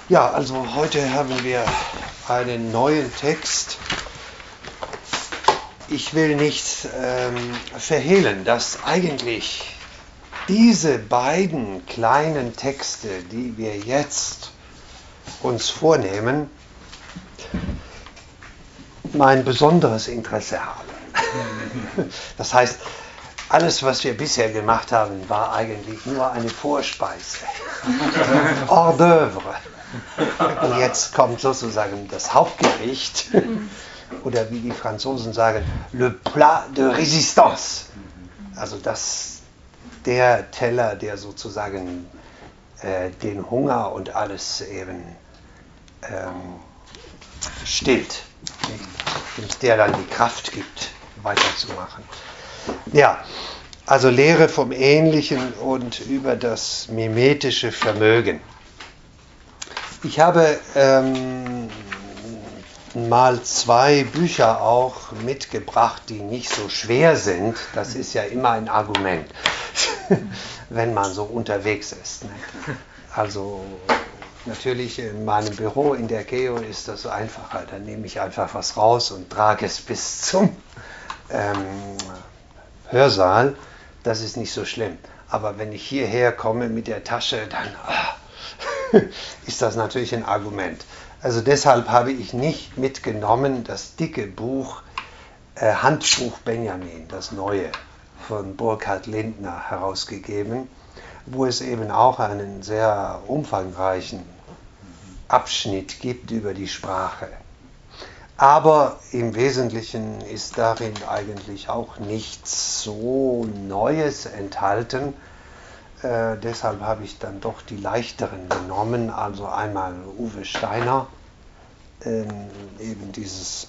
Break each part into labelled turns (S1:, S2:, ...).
S1: Ja, also heute haben wir einen neuen Text. Ich will nicht verhehlen, dass eigentlich diese beiden kleinen Texte, die wir jetzt uns vornehmen, mein besonderes Interesse haben. Das heißt, alles, was wir bisher gemacht haben, war eigentlich nur eine Vorspeise, hors d'oeuvre. Und jetzt kommt sozusagen das Hauptgericht, oder wie die Franzosen sagen, le plat de résistance. Also der Teller, der sozusagen den Hunger und alles eben stillt, und der dann die Kraft gibt, weiterzumachen. Ja, also Lehre vom Ähnlichen und über das mimetische Vermögen. Ich habe mal 2 Bücher auch mitgebracht, die nicht so schwer sind. Das ist ja immer ein Argument, wenn man so unterwegs ist. Ne? Also natürlich in meinem Büro in der GEO ist das so einfacher. Dann nehme ich einfach was raus und trage es bis zum Hörsaal. Das ist nicht so schlimm. Aber wenn ich hierher komme mit der Tasche, dann ist das natürlich ein Argument. Also deshalb habe ich nicht mitgenommen das dicke Buch Handbuch Benjamin, das neue, von Burkhard Lindner herausgegeben, wo es eben auch einen sehr umfangreichen Abschnitt gibt über die Sprache. Aber im Wesentlichen ist darin eigentlich auch nichts so Neues enthalten. Deshalb habe ich dann doch die leichteren genommen, also einmal Uwe Steiner, eben dieses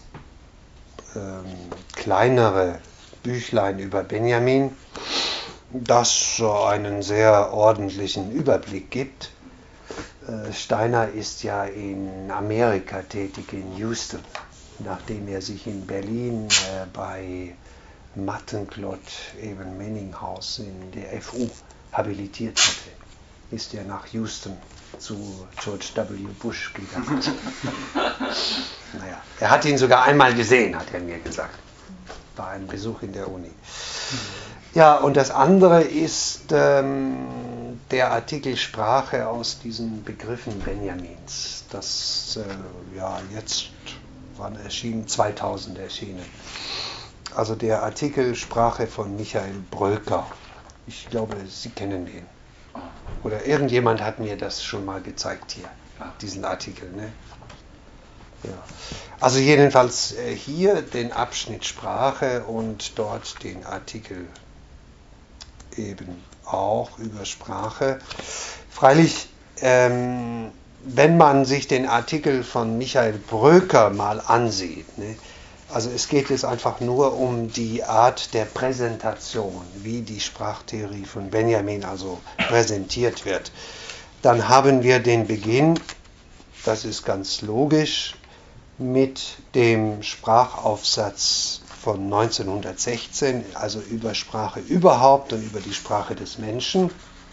S1: kleinere Büchlein über Benjamin, das einen sehr ordentlichen Überblick gibt. Steiner ist ja in Amerika tätig, in Houston, nachdem er sich in Berlin bei Mattenklott, eben Menninghaus in der FU habilitiert hatte, ist er nach Houston zu George W. Bush gegangen. Naja, er hat ihn sogar einmal gesehen, hat er mir gesagt, bei einem Besuch in der Uni. Ja, und das andere ist der Artikel Sprache aus diesen Begriffen Benjamins. Das jetzt, wann erschienen? 2000 erschienen. Also der Artikel Sprache von Michael Bröker. Ich glaube, Sie kennen den. Oder irgendjemand hat mir das schon mal gezeigt hier, diesen Artikel. Ne? Ja. Also jedenfalls hier den Abschnitt Sprache und dort den Artikel eben auch über Sprache. Freilich, wenn man sich den Artikel von Michael Bröker mal ansieht, ne? Also es geht jetzt einfach nur um die Art der Präsentation, wie die Sprachtheorie von Benjamin also präsentiert wird. Dann haben wir den Beginn, das ist ganz logisch, mit dem Sprachaufsatz von 1916, also über Sprache überhaupt und über die Sprache des Menschen.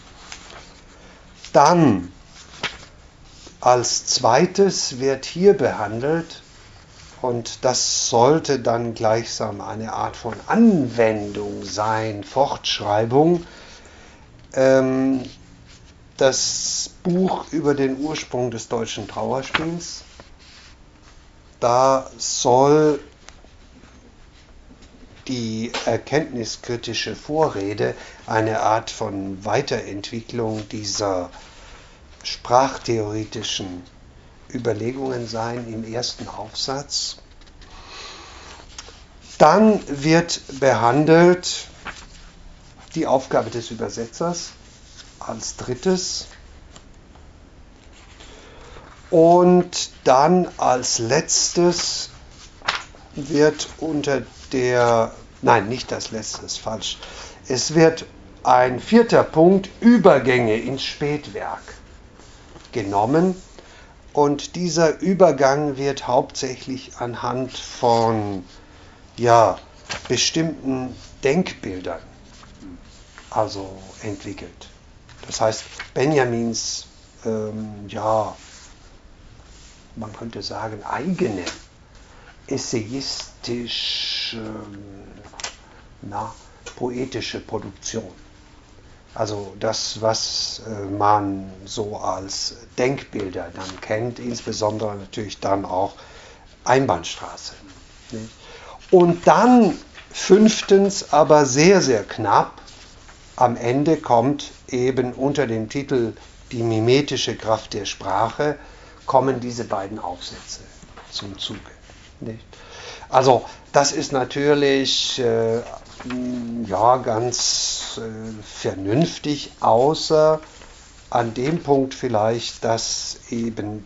S1: Dann als zweites wird hier behandelt, und das sollte dann gleichsam eine Art von Anwendung sein, Fortschreibung, das Buch über den Ursprung des deutschen Trauerspiels. Da soll die erkenntniskritische Vorrede eine Art von Weiterentwicklung dieser sprachtheoretischen Überlegungen sein im ersten Aufsatz. Dann wird behandelt die Aufgabe des Übersetzers als drittes. Und dann als letztes wird es wird ein 4. Punkt, Übergänge ins Spätwerk, genommen. Und dieser Übergang wird hauptsächlich anhand von bestimmten Denkbildern entwickelt. Das heißt, Benjamins man könnte sagen, eigene, essayistisch, poetische Produktion. Also das, was man so als Denkbilder dann kennt, insbesondere natürlich dann auch Einbahnstraße. Nicht? Und dann fünftens, aber sehr, sehr knapp, am Ende kommt eben unter dem Titel Die mimetische Kraft der Sprache, kommen diese beiden Aufsätze zum Zuge. Nicht? Also das ist natürlich ganz vernünftig, außer an dem Punkt vielleicht, dass eben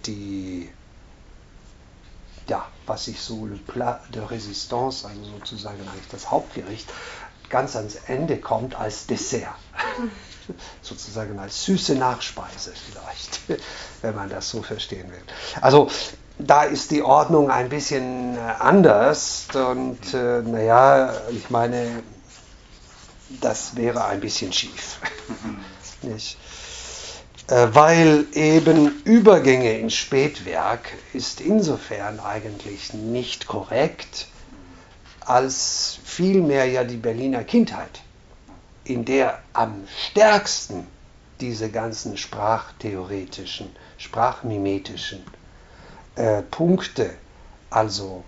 S1: was ich so le plat de résistance, also sozusagen eigentlich das Hauptgericht, ganz ans Ende kommt als Dessert. Sozusagen als süße Nachspeise vielleicht, wenn man das so verstehen will. Also da ist die Ordnung ein bisschen anders und ich meine, das wäre ein bisschen schief. Nicht? Weil eben Übergänge ins Spätwerk ist insofern eigentlich nicht korrekt, als vielmehr ja die Berliner Kindheit, in der am stärksten diese ganzen sprachtheoretischen, sprachmimetischen Punkte, also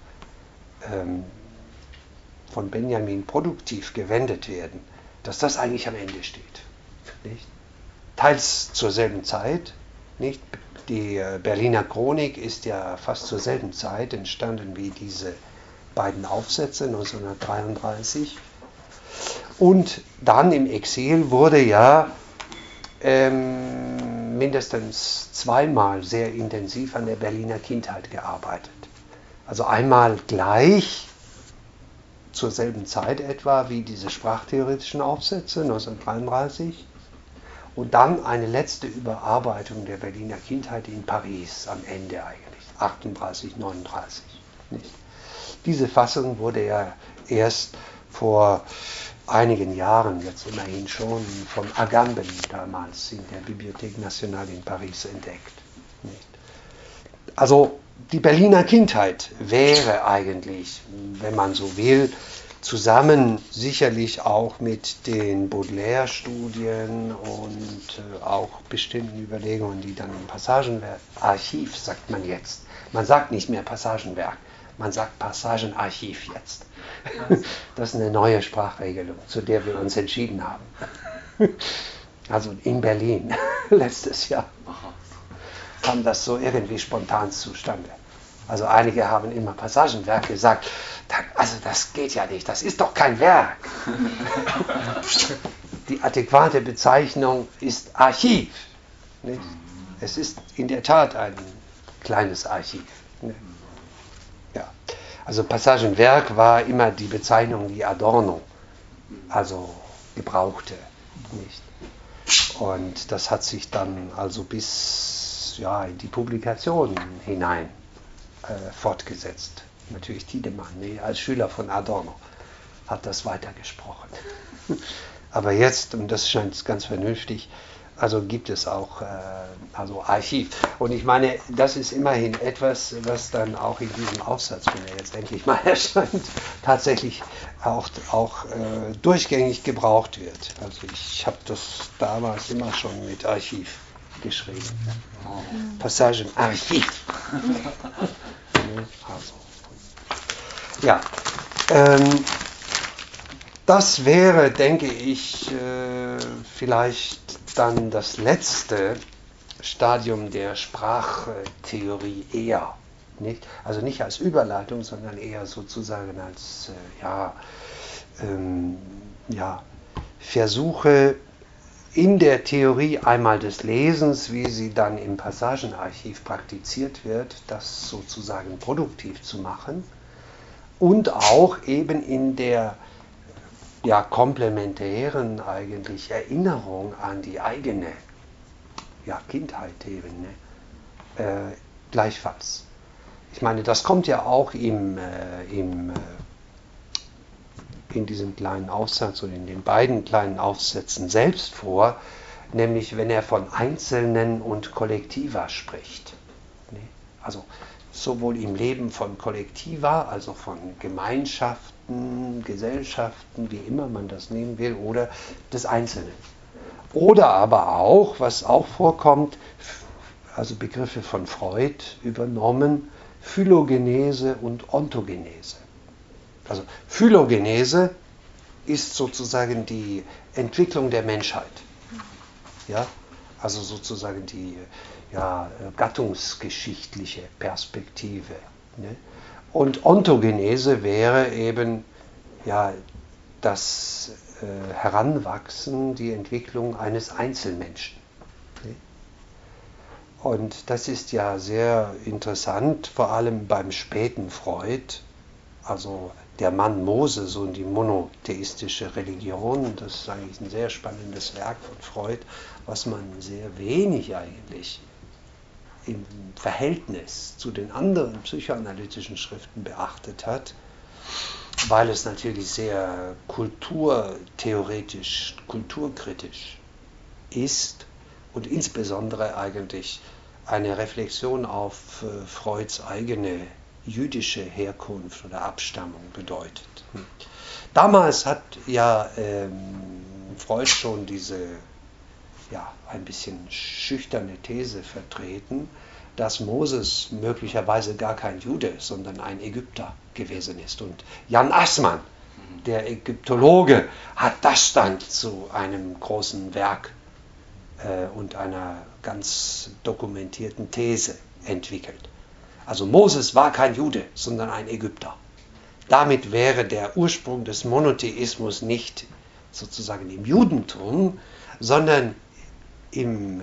S1: von Benjamin produktiv gewendet werden, dass das eigentlich am Ende steht. Nicht? Teils zur selben Zeit. Nicht? Die Berliner Chronik ist ja fast zur selben Zeit entstanden wie diese beiden Aufsätze 1933. Und dann im Exil wurde ja mindestens zweimal sehr intensiv an der Berliner Kindheit gearbeitet. Also einmal gleich zur selben Zeit etwa wie diese sprachtheoretischen Aufsätze 1933 und dann eine letzte Überarbeitung der Berliner Kindheit in Paris am Ende eigentlich, 38, 39. Nicht? Diese Fassung wurde ja erst vor einigen Jahren, jetzt immerhin schon, von Agamben damals in der Bibliothèque Nationale in Paris entdeckt. Nicht? Also die Berliner Kindheit wäre eigentlich, wenn man so will, zusammen sicherlich auch mit den Baudelaire-Studien und auch bestimmten Überlegungen, die dann im Passagenwerk, Archiv sagt man jetzt, man sagt nicht mehr Passagenwerk, man sagt Passagenarchiv jetzt. Das ist eine neue Sprachregelung, zu der wir uns entschieden haben. Also in Berlin letztes Jahr kam das so irgendwie spontan zustande. Also einige haben immer Passagenwerk gesagt, also das geht ja nicht, das ist doch kein Werk. Die adäquate Bezeichnung ist Archiv. Nicht? Es ist in der Tat ein kleines Archiv. Nicht? Ja. Also Passagenwerk war immer die Bezeichnung, die Adorno also gebrauchte. Nicht? Und das hat sich dann also bis in die Publikationen hinein fortgesetzt. Natürlich Tiedemann, als Schüler von Adorno, hat das weitergesprochen. Aber jetzt, und das scheint ganz vernünftig, also gibt es auch Archiv. Und ich meine, das ist immerhin etwas, was dann auch in diesem Aufsatz, wenn er jetzt endlich mal erscheint, tatsächlich auch durchgängig gebraucht wird. Also ich habe das damals immer schon mit Archiv geschrieben. Passagen Archiv. Also. Ja, das wäre, denke ich, vielleicht dann das letzte Stadium der Sprachtheorie eher. Nicht? Also nicht als Überleitung, sondern eher sozusagen als Versuche in der Theorie einmal des Lesens, wie sie dann im Passagenarchiv praktiziert wird, das sozusagen produktiv zu machen und auch eben in der komplementären eigentlich Erinnerung an die eigene Kindheit eben, gleichfalls. Ich meine, das kommt ja auch in diesem kleinen Aufsatz oder in den beiden kleinen Aufsätzen selbst vor, nämlich wenn er von Einzelnen und Kollektiva spricht. Also sowohl im Leben von Kollektiva, also von Gemeinschaften, Gesellschaften, wie immer man das nehmen will, oder des Einzelnen. Oder aber auch, was auch vorkommt, also Begriffe von Freud übernommen, Phylogenese und Ontogenese. Also Phylogenese ist sozusagen die Entwicklung der Menschheit. Ja? Also sozusagen die gattungsgeschichtliche Perspektive. Ne? Und Ontogenese wäre eben das Heranwachsen, die Entwicklung eines Einzelmenschen. Ne? Und das ist ja sehr interessant, vor allem beim späten Freud, also der Mann Moses und die monotheistische Religion. Das ist eigentlich ein sehr spannendes Werk von Freud, was man sehr wenig eigentlich im Verhältnis zu den anderen psychoanalytischen Schriften beachtet hat, weil es natürlich sehr kulturtheoretisch, kulturkritisch ist und insbesondere eigentlich eine Reflexion auf Freuds eigene jüdische Herkunft oder Abstammung bedeutet. Damals hat Freud schon diese ein bisschen schüchterne These vertreten, dass Moses möglicherweise gar kein Jude, sondern ein Ägypter gewesen ist. Und Jan Assmann, der Ägyptologe, hat das dann zu einem großen Werk und einer ganz dokumentierten These entwickelt. Also Moses war kein Jude, sondern ein Ägypter. Damit wäre der Ursprung des Monotheismus nicht sozusagen im Judentum, sondern in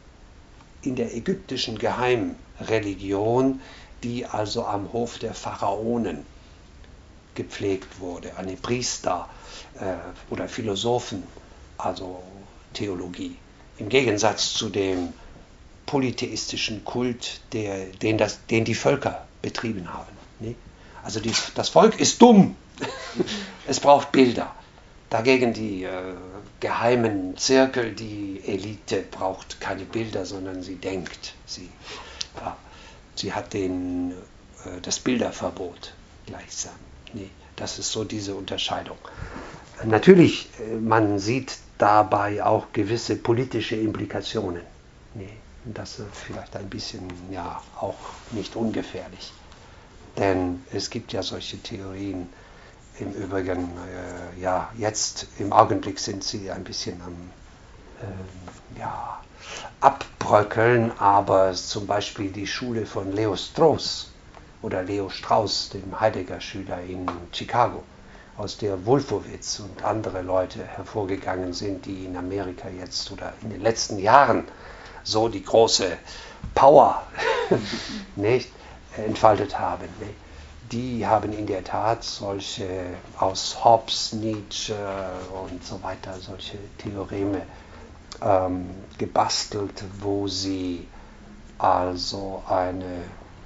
S1: der ägyptischen Geheimreligion, die also am Hof der Pharaonen gepflegt wurde, eine Priester- oder Philosophen, also Theologie. Im Gegensatz zu dem polytheistischen Kult, den die Völker betrieben haben. Ne? Also das Volk ist dumm, es braucht Bilder. Dagegen die geheimen Zirkel, die Elite braucht keine Bilder, sondern sie denkt. Sie hat das Bilderverbot gleichsam. Nee, das ist so diese Unterscheidung. Natürlich, man sieht dabei auch gewisse politische Implikationen. Nee, das ist vielleicht ein bisschen auch nicht ungefährlich. Denn es gibt ja solche Theorien. Im Übrigen, jetzt im Augenblick sind sie ein bisschen am Abbröckeln, aber zum Beispiel die Schule von Leo Strauss oder Leo Strauss, dem Heidegger-Schüler in Chicago, aus der Wolfowitz und andere Leute hervorgegangen sind, die in Amerika jetzt oder in den letzten Jahren so die große Power nicht entfaltet haben. Nicht? Die haben in der Tat solche aus Hobbes, Nietzsche und so weiter, solche Theoreme gebastelt, wo sie also eine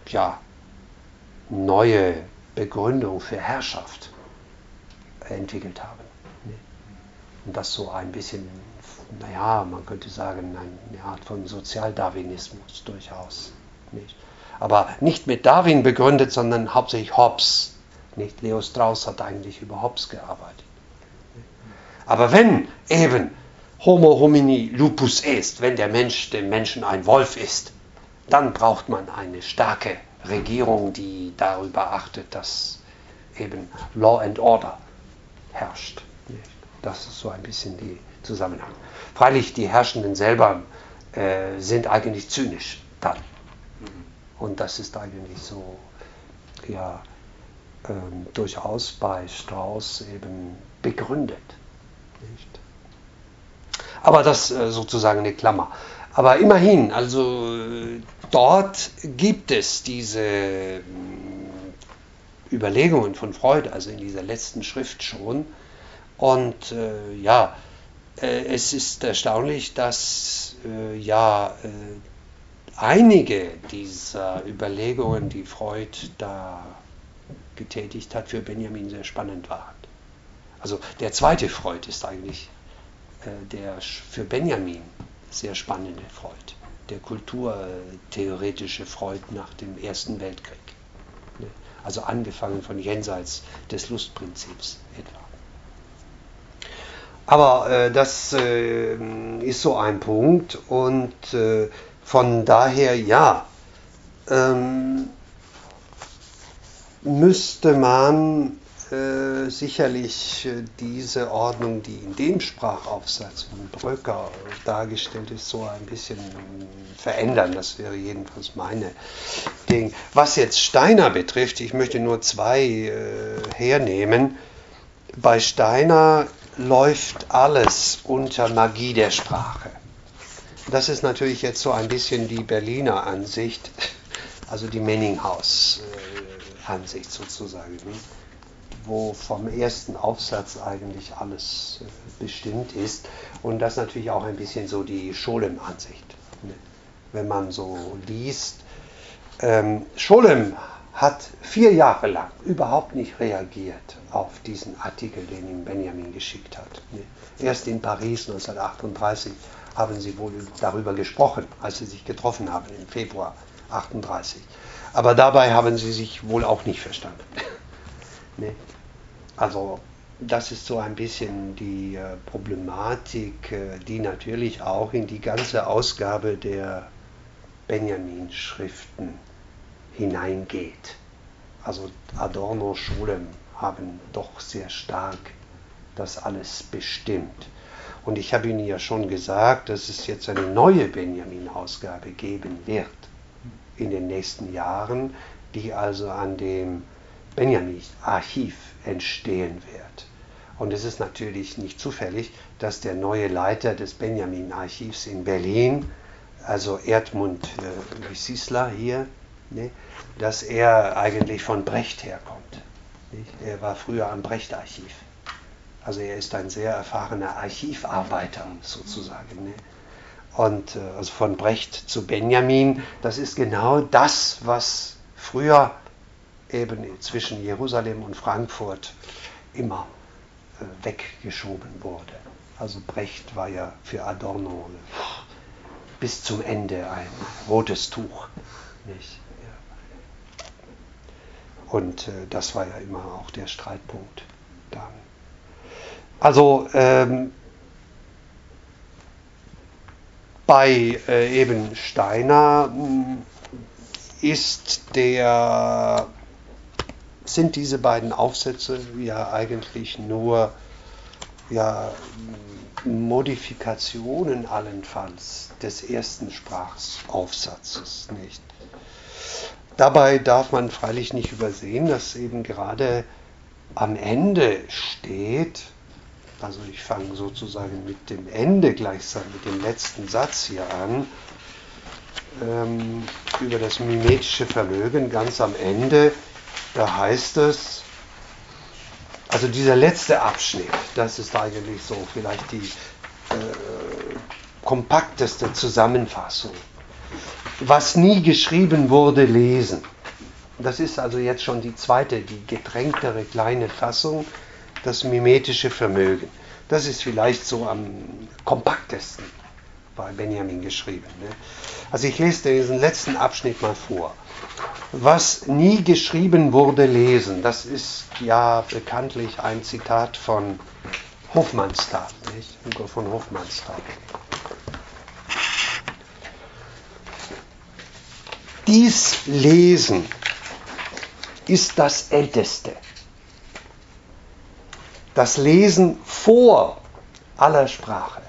S1: neue Begründung für Herrschaft entwickelt haben. Und das so ein bisschen, man könnte sagen, eine Art von Sozialdarwinismus durchaus. Nicht? Aber nicht mit Darwin begründet, sondern hauptsächlich Hobbes. Nicht? Leo Strauss hat eigentlich über Hobbes gearbeitet. Aber wenn eben Homo homini lupus est, wenn der Mensch dem Menschen ein Wolf ist, dann braucht man eine starke Regierung, die darüber achtet, dass eben Law and Order herrscht. Das ist so ein bisschen der Zusammenhang. Freilich, die Herrschenden selber sind eigentlich zynisch dann. Und das ist eigentlich so, durchaus bei Strauss eben begründet. Nicht? Aber das sozusagen eine Klammer. Aber immerhin, also dort gibt es diese Überlegungen von Freud, also in dieser letzten Schrift schon. Und es ist erstaunlich, dass einige dieser Überlegungen, die Freud da getätigt hat, für Benjamin sehr spannend waren. Also der zweite Freud ist eigentlich der für Benjamin sehr spannende Freud. der kulturtheoretische Freud nach dem Ersten Weltkrieg. Also angefangen von jenseits des Lustprinzips etwa. Aber das ist so ein Punkt und von daher ja, müsste man sicherlich diese Ordnung, die in dem Sprachaufsatz von Bröcker dargestellt ist, so ein bisschen verändern. Das wäre jedenfalls meine Ding. Was jetzt Steiner betrifft, ich möchte nur zwei hernehmen. Bei Steiner läuft alles unter Magie der Sprache. Das ist natürlich jetzt so ein bisschen die Berliner Ansicht, also die Menninghaus-Ansicht sozusagen, wo vom ersten Aufsatz eigentlich alles bestimmt ist. Und das natürlich auch ein bisschen so die Scholem-Ansicht. Wenn man so liest, Scholem hat 4 Jahre lang überhaupt nicht reagiert auf diesen Artikel, den ihm Benjamin geschickt hat. Erst in Paris 1938 haben sie wohl darüber gesprochen, als sie sich getroffen haben im Februar 1938. Aber dabei haben sie sich wohl auch nicht verstanden. Also das ist so ein bisschen die Problematik, die natürlich auch in die ganze Ausgabe der Benjamin-Schriften hineingeht. Also Adorno, Scholem haben doch sehr stark das alles bestimmt. Und ich habe Ihnen ja schon gesagt, dass es jetzt eine neue Benjamin-Ausgabe geben wird in den nächsten Jahren, die also an dem Benjamin-Archiv entstehen wird. Und es ist natürlich nicht zufällig, dass der neue Leiter des Benjamin-Archivs in Berlin, also Erdmund Wissisler hier, dass er eigentlich von Brecht herkommt. Er war früher am Brecht-Archiv. Also er ist ein sehr erfahrener Archivarbeiter sozusagen. Und also von Brecht zu Benjamin, das ist genau das, was früher eben zwischen Jerusalem und Frankfurt immer weggeschoben wurde. Also Brecht war ja für Adorno bis zum Ende ein rotes Tuch. Nicht? Und das war ja immer auch der Streitpunkt dann. Also bei eben Steiner sind diese beiden Aufsätze ja eigentlich nur Modifikationen allenfalls des ersten Sprachaufsatzes, nicht? Dabei darf man freilich nicht übersehen, dass eben gerade am Ende steht, also ich fange sozusagen mit dem Ende gleichsam, mit dem letzten Satz hier an, über das mimetische Vermögen ganz am Ende, da heißt es, also dieser letzte Abschnitt, das ist eigentlich so vielleicht die kompakteste Zusammenfassung. Was nie geschrieben wurde, lesen. Das ist also jetzt schon die zweite, die gedrängtere kleine Fassung, das mimetische Vermögen. Das ist vielleicht so am kompaktesten bei Benjamin geschrieben. Also ich lese diesen letzten Abschnitt mal vor. Was nie geschrieben wurde, lesen. Das ist ja bekanntlich ein Zitat von Hofmannsthal, nicht? Hugo von Hofmannsthal. Dies Lesen ist das Älteste. Das Lesen vor aller Sprache.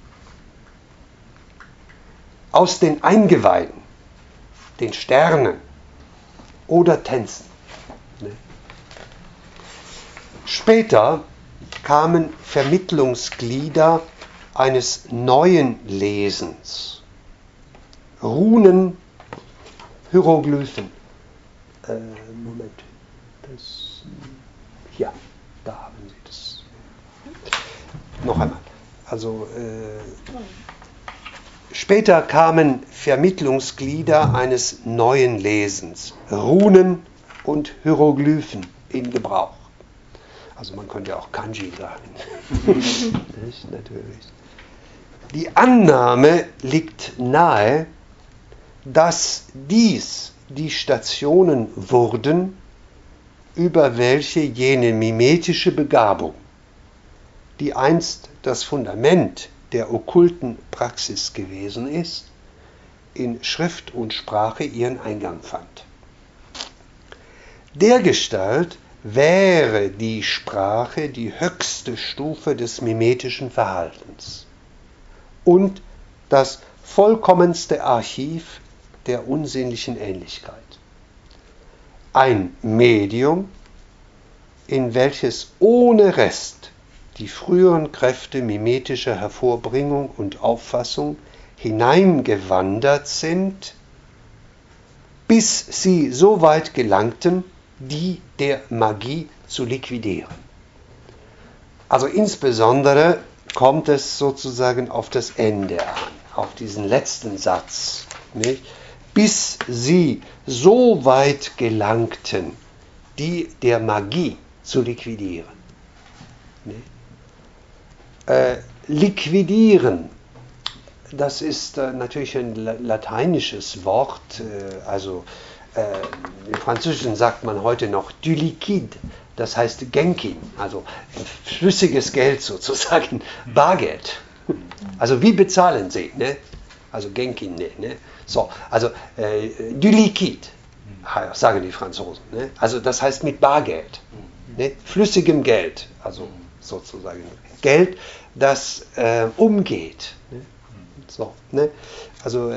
S1: Aus den Eingeweiden, den Sternen oder Tänzen. Später kamen Vermittlungsglieder eines neuen Lesens. Runen, Hieroglyphen. Moment. Ja, da haben Sie das. Noch einmal. Also später kamen Vermittlungsglieder eines neuen Lesens. Runen und Hieroglyphen in Gebrauch. Also man könnte auch Kanji sagen. Nicht, natürlich. Die Annahme liegt nahe, dass dies die Stationen wurden, über welche jene mimetische Begabung, die einst das Fundament der okkulten Praxis gewesen ist, in Schrift und Sprache ihren Eingang fand. Dergestalt wäre die Sprache die höchste Stufe des mimetischen Verhaltens und das vollkommenste Archiv der unsinnlichen Ähnlichkeit. Ein Medium, in welches ohne Rest die früheren Kräfte mimetischer Hervorbringung und Auffassung hineingewandert sind, bis sie so weit gelangten, die der Magie zu liquidieren. Also insbesondere kommt es sozusagen auf das Ende an, auf diesen letzten Satz, nicht? Bis sie so weit gelangten, die der Magie zu liquidieren. Liquidieren, das ist natürlich ein lateinisches Wort, im Französischen sagt man heute noch du liquide, das heißt Genkin, also flüssiges Geld sozusagen, Bargeld. Also wie bezahlen Sie? Ne? Also Genkin, ne? So, also du liquide, sagen die Franzosen. Ne? Also das heißt mit Bargeld, ne? Flüssigem Geld, also sozusagen Geld, das umgeht. Ne? So, ne? Also,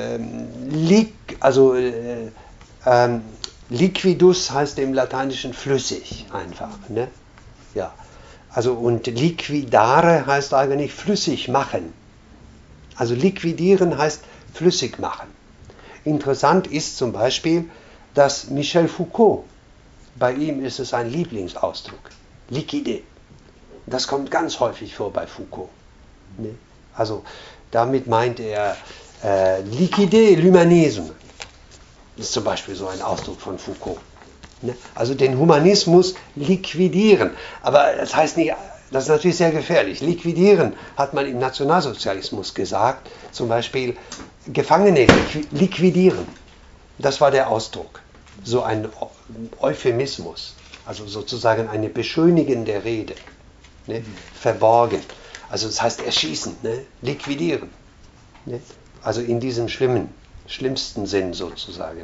S1: liquidus heißt im Lateinischen flüssig einfach. Ne? Ja. Also, und liquidare heißt eigentlich flüssig machen. Also liquidieren heißt flüssig machen. Interessant ist zum Beispiel, dass Michel Foucault, bei ihm ist es ein Lieblingsausdruck, liquider. Das kommt ganz häufig vor bei Foucault. Ne? Also damit meint er liquider l'humanisme. Das ist zum Beispiel so ein Ausdruck von Foucault. Ne? Also den Humanismus liquidieren. Aber das heißt nicht, das ist natürlich sehr gefährlich. Liquidieren hat man im Nationalsozialismus gesagt, zum Beispiel Gefangene liquidieren. Das war der Ausdruck. So ein Euphemismus, also sozusagen eine beschönigende Rede. Ne? Verborgen. Also das heißt erschießen, ne? Liquidieren. Ne? Also in diesem schlimmsten Sinn sozusagen.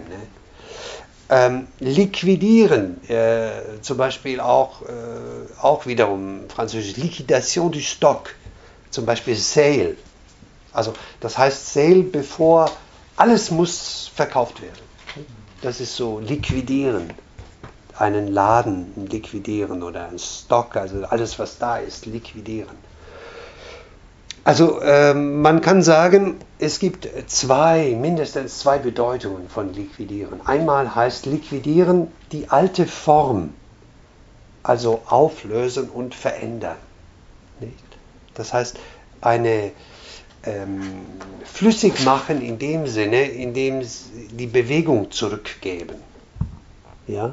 S1: Ne? Liquidieren, zum Beispiel auch wiederum französisch, Liquidation du Stock, zum Beispiel Sale. Also das heißt Sale, bevor alles muss verkauft werden. Das ist so liquidieren, einen Laden liquidieren oder einen Stock, also alles was da ist, liquidieren. Also man kann sagen, es gibt mindestens zwei Bedeutungen von liquidieren. Einmal heißt liquidieren die alte Form, also auflösen und verändern. Nicht? Das heißt eine flüssig machen in dem Sinne, indem sie die Bewegung zurückgeben. Ja?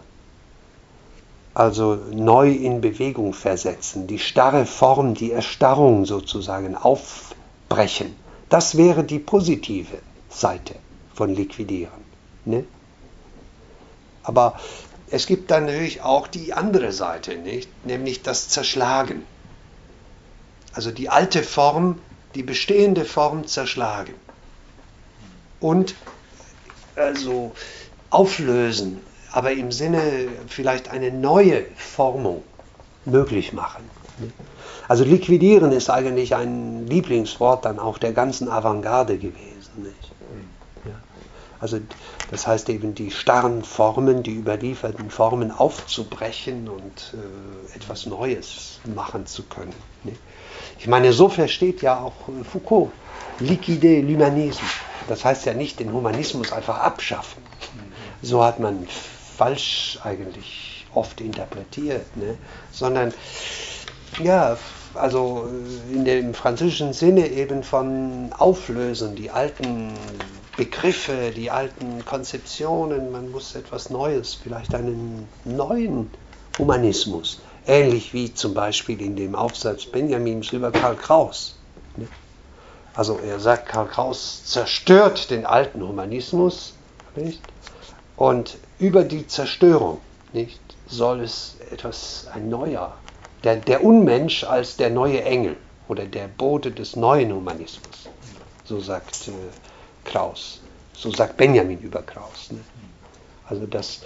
S1: Also neu in Bewegung versetzen, die starre Form, die Erstarrung sozusagen aufbrechen. Das wäre die positive Seite von liquidieren. Ne? Aber es gibt dann natürlich auch die andere Seite, nicht? Nämlich das Zerschlagen. Also die alte Form, die bestehende Form zerschlagen. Und also auflösen, aber im Sinne vielleicht eine neue Formung möglich machen. Also liquidieren ist eigentlich ein Lieblingswort dann auch der ganzen Avantgarde gewesen. Nicht? Ja. Also das heißt eben die starren Formen, die überlieferten Formen aufzubrechen und etwas Neues machen zu können. Nicht? Ich meine, so versteht ja auch Foucault, liquider l'humanisme. Das heißt ja nicht den Humanismus einfach abschaffen. So hat man falsch eigentlich oft interpretiert, ne? Sondern ja, also in dem französischen Sinne eben von Auflösen, die alten Begriffe, die alten Konzeptionen, man muss etwas Neues, vielleicht einen neuen Humanismus, ähnlich wie zum Beispiel in dem Aufsatz Benjamins über Karl Kraus. Ne? Also er sagt, Karl Kraus zerstört den alten Humanismus Nicht? Und über die Zerstörung, nicht, soll es ein neuer, der Unmensch als der neue Engel oder der Bote des neuen Humanismus, so sagt Krauss, so sagt Benjamin über Krauss. Ne? Also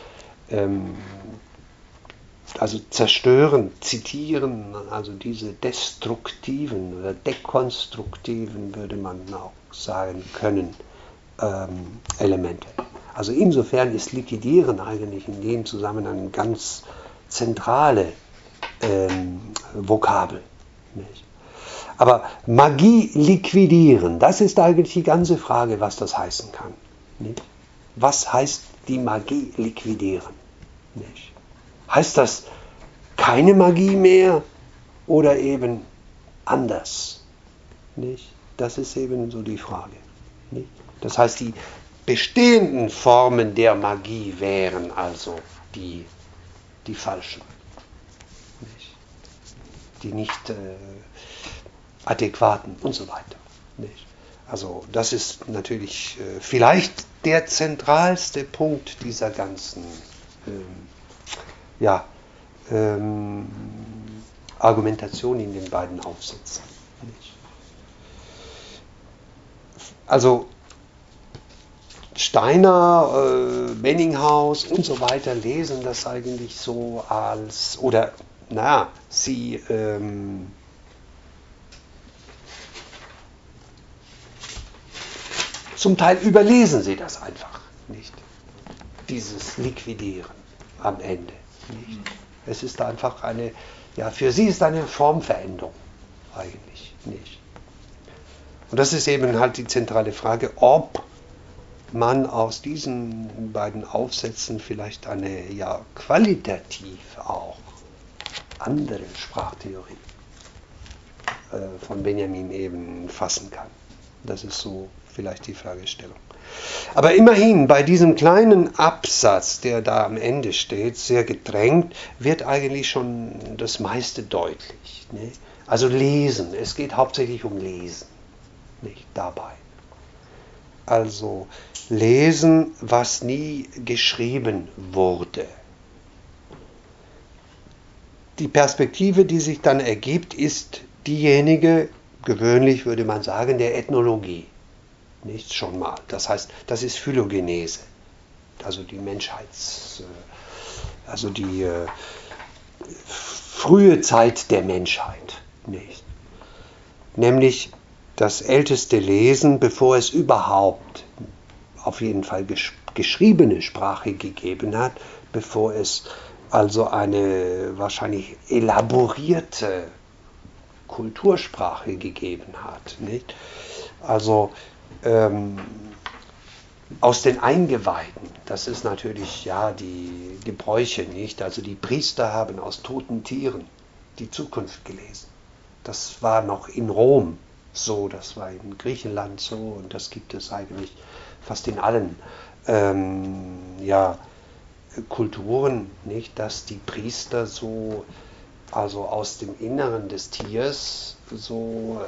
S1: also zerstören, zitieren, also diese destruktiven oder dekonstruktiven, würde man auch sagen können, Elemente. Also insofern ist liquidieren eigentlich in dem Zusammenhang eine ganz zentrale Vokabel. Nicht? Aber Magie liquidieren, das ist eigentlich die ganze Frage, was das heißen kann. Nicht? Was heißt die Magie liquidieren? Nicht? Heißt das keine Magie mehr oder eben anders? Nicht? Das ist eben so die Frage. Nicht? Das heißt, die bestehenden Formen der Magie wären also die falschen. Nicht? Die nicht adäquaten und so weiter. Nicht? Also das ist natürlich vielleicht der zentralste Punkt dieser ganzen Argumentation in den beiden Aufsätzen. Nicht? Also Steiner, Benninghaus und so weiter lesen das eigentlich so als, oder sie zum Teil überlesen sie das einfach nicht, dieses Liquidieren am Ende. Nicht? Es ist einfach für sie ist eine Formveränderung eigentlich nicht. Und das ist eben halt die zentrale Frage, ob man aus diesen beiden Aufsätzen vielleicht eine qualitativ auch andere Sprachtheorie von Benjamin eben fassen kann. Das ist so vielleicht die Fragestellung. Aber immerhin, bei diesem kleinen Absatz, der da am Ende steht, sehr gedrängt, wird eigentlich schon das meiste deutlich. Ne? Also lesen, es geht hauptsächlich um Lesen, nicht dabei. Also lesen, was nie geschrieben wurde. Die Perspektive, die sich dann ergibt, ist diejenige, gewöhnlich würde man sagen, der Ethnologie. Nicht schon mal. Das heißt, das ist Phylogenese. Also die also die frühe Zeit der Menschheit. Nicht? Nämlich das älteste Lesen, bevor es überhaupt auf jeden Fall geschriebene Sprache gegeben hat, bevor es also eine wahrscheinlich elaborierte Kultursprache gegeben hat. Nicht? Also aus den Eingeweiden, das ist natürlich die Gebräuche, nicht? Also die Priester haben aus toten Tieren die Zukunft gelesen. Das war noch in Rom so, das war in Griechenland so und das gibt es eigentlich fast in allen Kulturen, nicht? Dass die Priester so also aus dem Inneren des Tiers so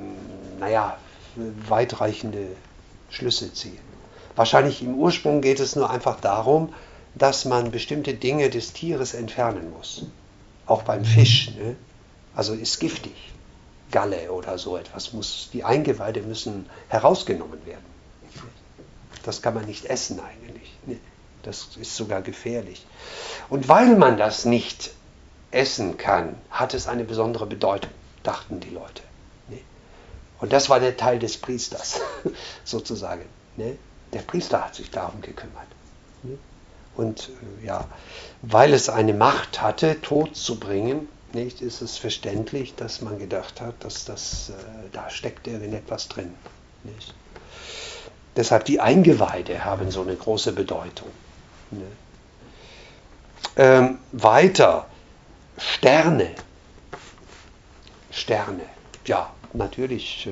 S1: weitreichende Schlüsse ziehen. Wahrscheinlich im Ursprung geht es nur einfach darum, dass man bestimmte Dinge des Tieres entfernen muss. Auch beim Fisch. Ne? Also ist giftig. Galle oder so etwas die Eingeweide müssen herausgenommen werden. Das kann man nicht essen eigentlich. Ne? Das ist sogar gefährlich. Und weil man das nicht essen kann, hat es eine besondere Bedeutung, dachten die Leute. Und das war der Teil des Priesters, sozusagen. Ne? Der Priester hat sich darum gekümmert. Ne? Und weil es eine Macht hatte, Tod zu bringen, nicht, ist es verständlich, dass man gedacht hat, dass da steckt irgendetwas drin. Nicht? Deshalb die Eingeweide haben so eine große Bedeutung. Ne? Weiter, Sterne. Ja, natürlich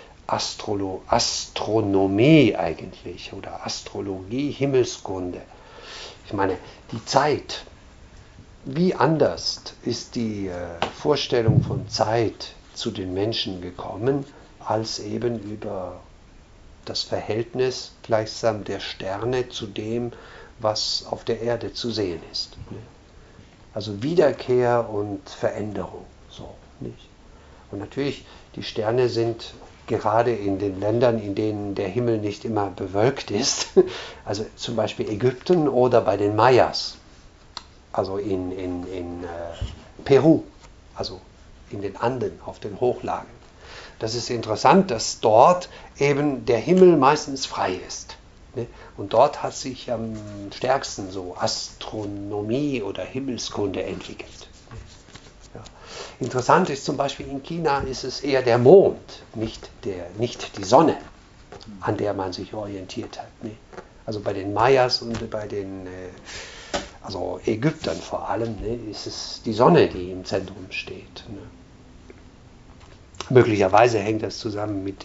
S1: Astronomie eigentlich oder Astrologie, Himmelskunde. Ich meine, die Zeit, wie anders ist die Vorstellung von Zeit zu den Menschen gekommen, als eben über das Verhältnis gleichsam der Sterne zu dem, was auf der Erde zu sehen ist. Also Wiederkehr und Veränderung. So, nicht? Und natürlich, die Sterne sind gerade in den Ländern, in denen der Himmel nicht immer bewölkt ist, also zum Beispiel Ägypten oder bei den Mayas, also in Peru, also in den Anden, auf den Hochlagen. Das ist interessant, dass dort eben der Himmel meistens frei ist. Ne? Und dort hat sich am stärksten so Astronomie oder Himmelskunde entwickelt. Ja. Interessant ist zum Beispiel in China ist es eher der Mond, nicht die Sonne, an der man sich orientiert hat. Ne? Also bei den Mayas und bei den also Ägyptern vor allem, ne, ist es die Sonne, die im Zentrum steht. Ne? Möglicherweise hängt das zusammen mit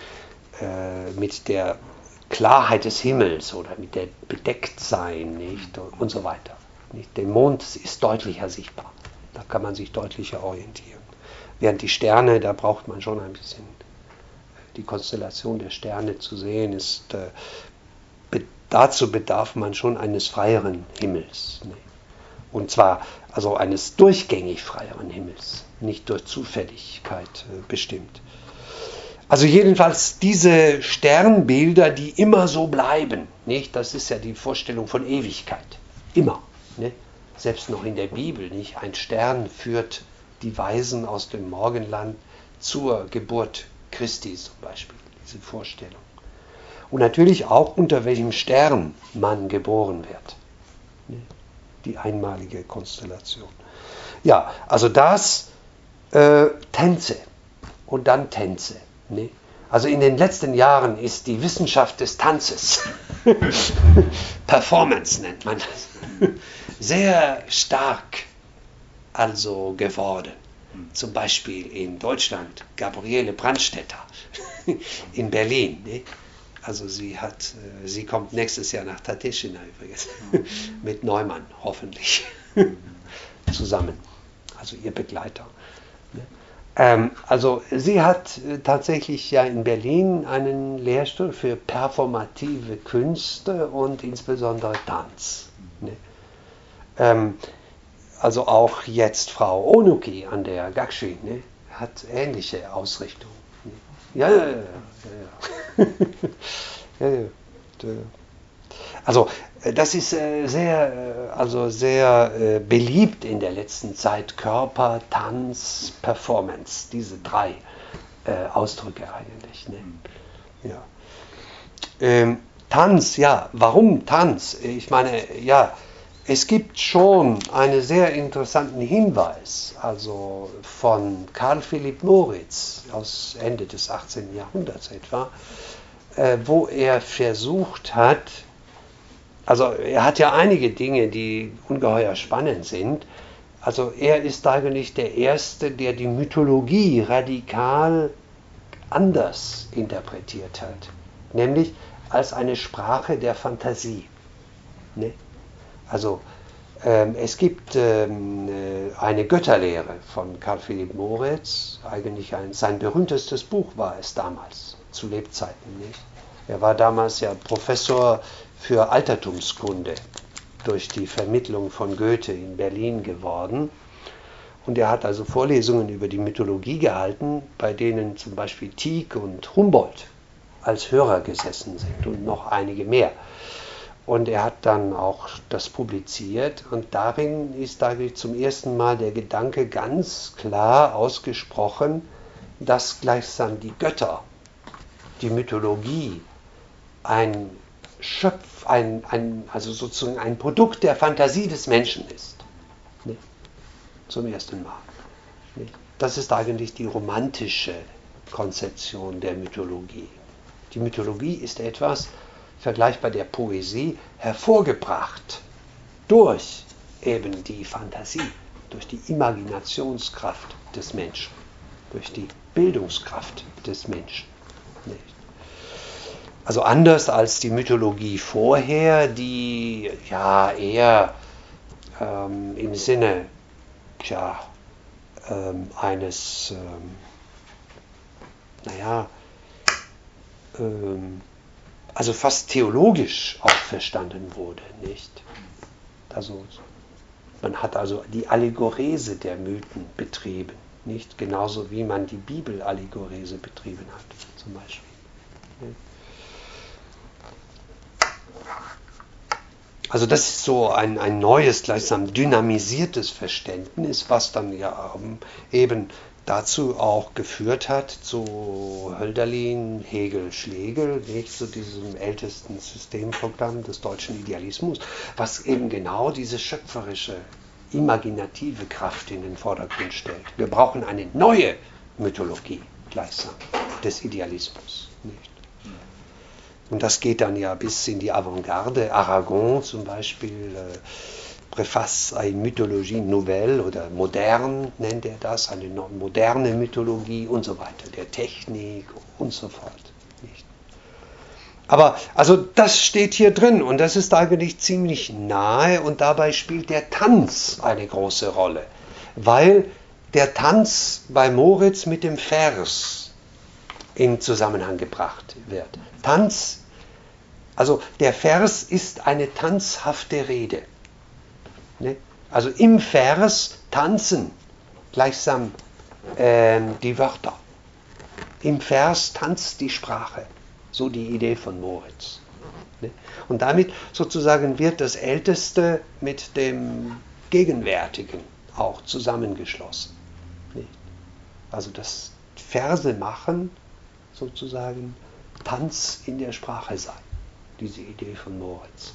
S1: der Klarheit des Himmels oder mit der Bedecktsein, nicht? Und so weiter. Nicht? Der Mond ist deutlicher sichtbar. Da kann man sich deutlicher orientieren. Während die Sterne, da braucht man schon ein bisschen, die Konstellation der Sterne zu sehen, dazu bedarf man schon eines freieren Himmels. Ne? Und zwar also eines durchgängig freieren Himmels, nicht durch Zufälligkeit bestimmt. Also jedenfalls diese Sternbilder, die immer so bleiben, nicht? Das ist ja die Vorstellung von Ewigkeit, immer. Ne? Selbst noch in der Bibel, nicht? Ein Stern führt die Weisen aus dem Morgenland zur Geburt Christi zum Beispiel, diese Vorstellung. Und natürlich auch, unter welchem Stern man geboren wird. Ne? Die einmalige Konstellation. Ja, also das Tänze und dann Tänze. Ne? Also in den letzten Jahren ist die Wissenschaft des Tanzes, Performance nennt man das, sehr stark also geworden. Zum Beispiel in Deutschland Gabriele Brandstätter, in Berlin. Ne? Also sie kommt nächstes Jahr nach Tateschina übrigens, mit Neumann hoffentlich zusammen, also ihr Begleiter. Also sie hat tatsächlich ja in Berlin einen Lehrstuhl für performative Künste und insbesondere Tanz. Ne? Also auch jetzt Frau Onuki an der Gakshi, ne, hat ähnliche Ausrichtung. Ja. Also das ist sehr beliebt in der letzten Zeit. Körper, Tanz, Performance, diese drei Ausdrücke eigentlich. Ne? Ja. Tanz, ja, warum Tanz? Ich meine, ja, es gibt schon einen sehr interessanten Hinweis, also von Karl Philipp Moritz aus Ende des 18. Jahrhunderts etwa, wo er versucht hat, also er hat ja einige Dinge, die ungeheuer spannend sind. Also er ist eigentlich der Erste, der die Mythologie radikal anders interpretiert hat, nämlich als eine Sprache der Fantasie. Ne? Also es gibt eine Götterlehre von Karl Philipp Moritz, eigentlich sein berühmtestes Buch war es damals, zu Lebzeiten. Nicht? Er war damals ja Professor für Altertumskunde durch die Vermittlung von Goethe in Berlin geworden. Und er hat also Vorlesungen über die Mythologie gehalten, bei denen zum Beispiel Tieck und Humboldt als Hörer gesessen sind und noch einige mehr. Und er hat dann auch das publiziert und darin ist eigentlich zum ersten Mal der Gedanke ganz klar ausgesprochen, dass gleichsam die Götter, die Mythologie, also sozusagen ein Produkt der Fantasie des Menschen ist. Ne? Zum ersten Mal. Ne? Das ist eigentlich die romantische Konzeption der Mythologie. Die Mythologie ist etwas, vergleichbar der Poesie, hervorgebracht durch eben die Fantasie, durch die Imaginationskraft des Menschen, durch die Bildungskraft des Menschen. Nicht? Also anders als die Mythologie vorher, die ja eher im Sinne eines also fast theologisch auch verstanden wurde, nicht? Also man hat also die Allegorese der Mythen betrieben, nicht? Genauso wie man die Bibel-Allegorese betrieben hat, zum Beispiel. Also das ist so ein neues, gleichsam dynamisiertes Verständnis, was dann ja eben dazu auch geführt hat, zu Hölderlin, Hegel, Schlegel, nicht, zu diesem ältesten Systemprogramm des deutschen Idealismus, was eben genau diese schöpferische, imaginative Kraft in den Vordergrund stellt. Wir brauchen eine neue Mythologie, gleichsam, des Idealismus. Nicht? Und das geht dann ja bis in die Avantgarde. Aragon zum Beispiel, Préface à une mythologie nouvelle oder modern nennt er das, eine moderne Mythologie und so weiter, der Technik und so fort. Nicht? Aber also das steht hier drin und das ist eigentlich ziemlich nahe und dabei spielt der Tanz eine große Rolle, weil der Tanz bei Moritz mit dem Vers in Zusammenhang gebracht wird. Tanz, also der Vers ist eine tanzhafte Rede. Ne? Also im Vers tanzen gleichsam die Wörter. Im Vers tanzt die Sprache. So die Idee von Moritz. Ne? Und damit sozusagen wird das Älteste mit dem Gegenwärtigen auch zusammengeschlossen. Ne? Also das Verse machen sozusagen Tanz in der Sprache sein. Diese Idee von Moritz.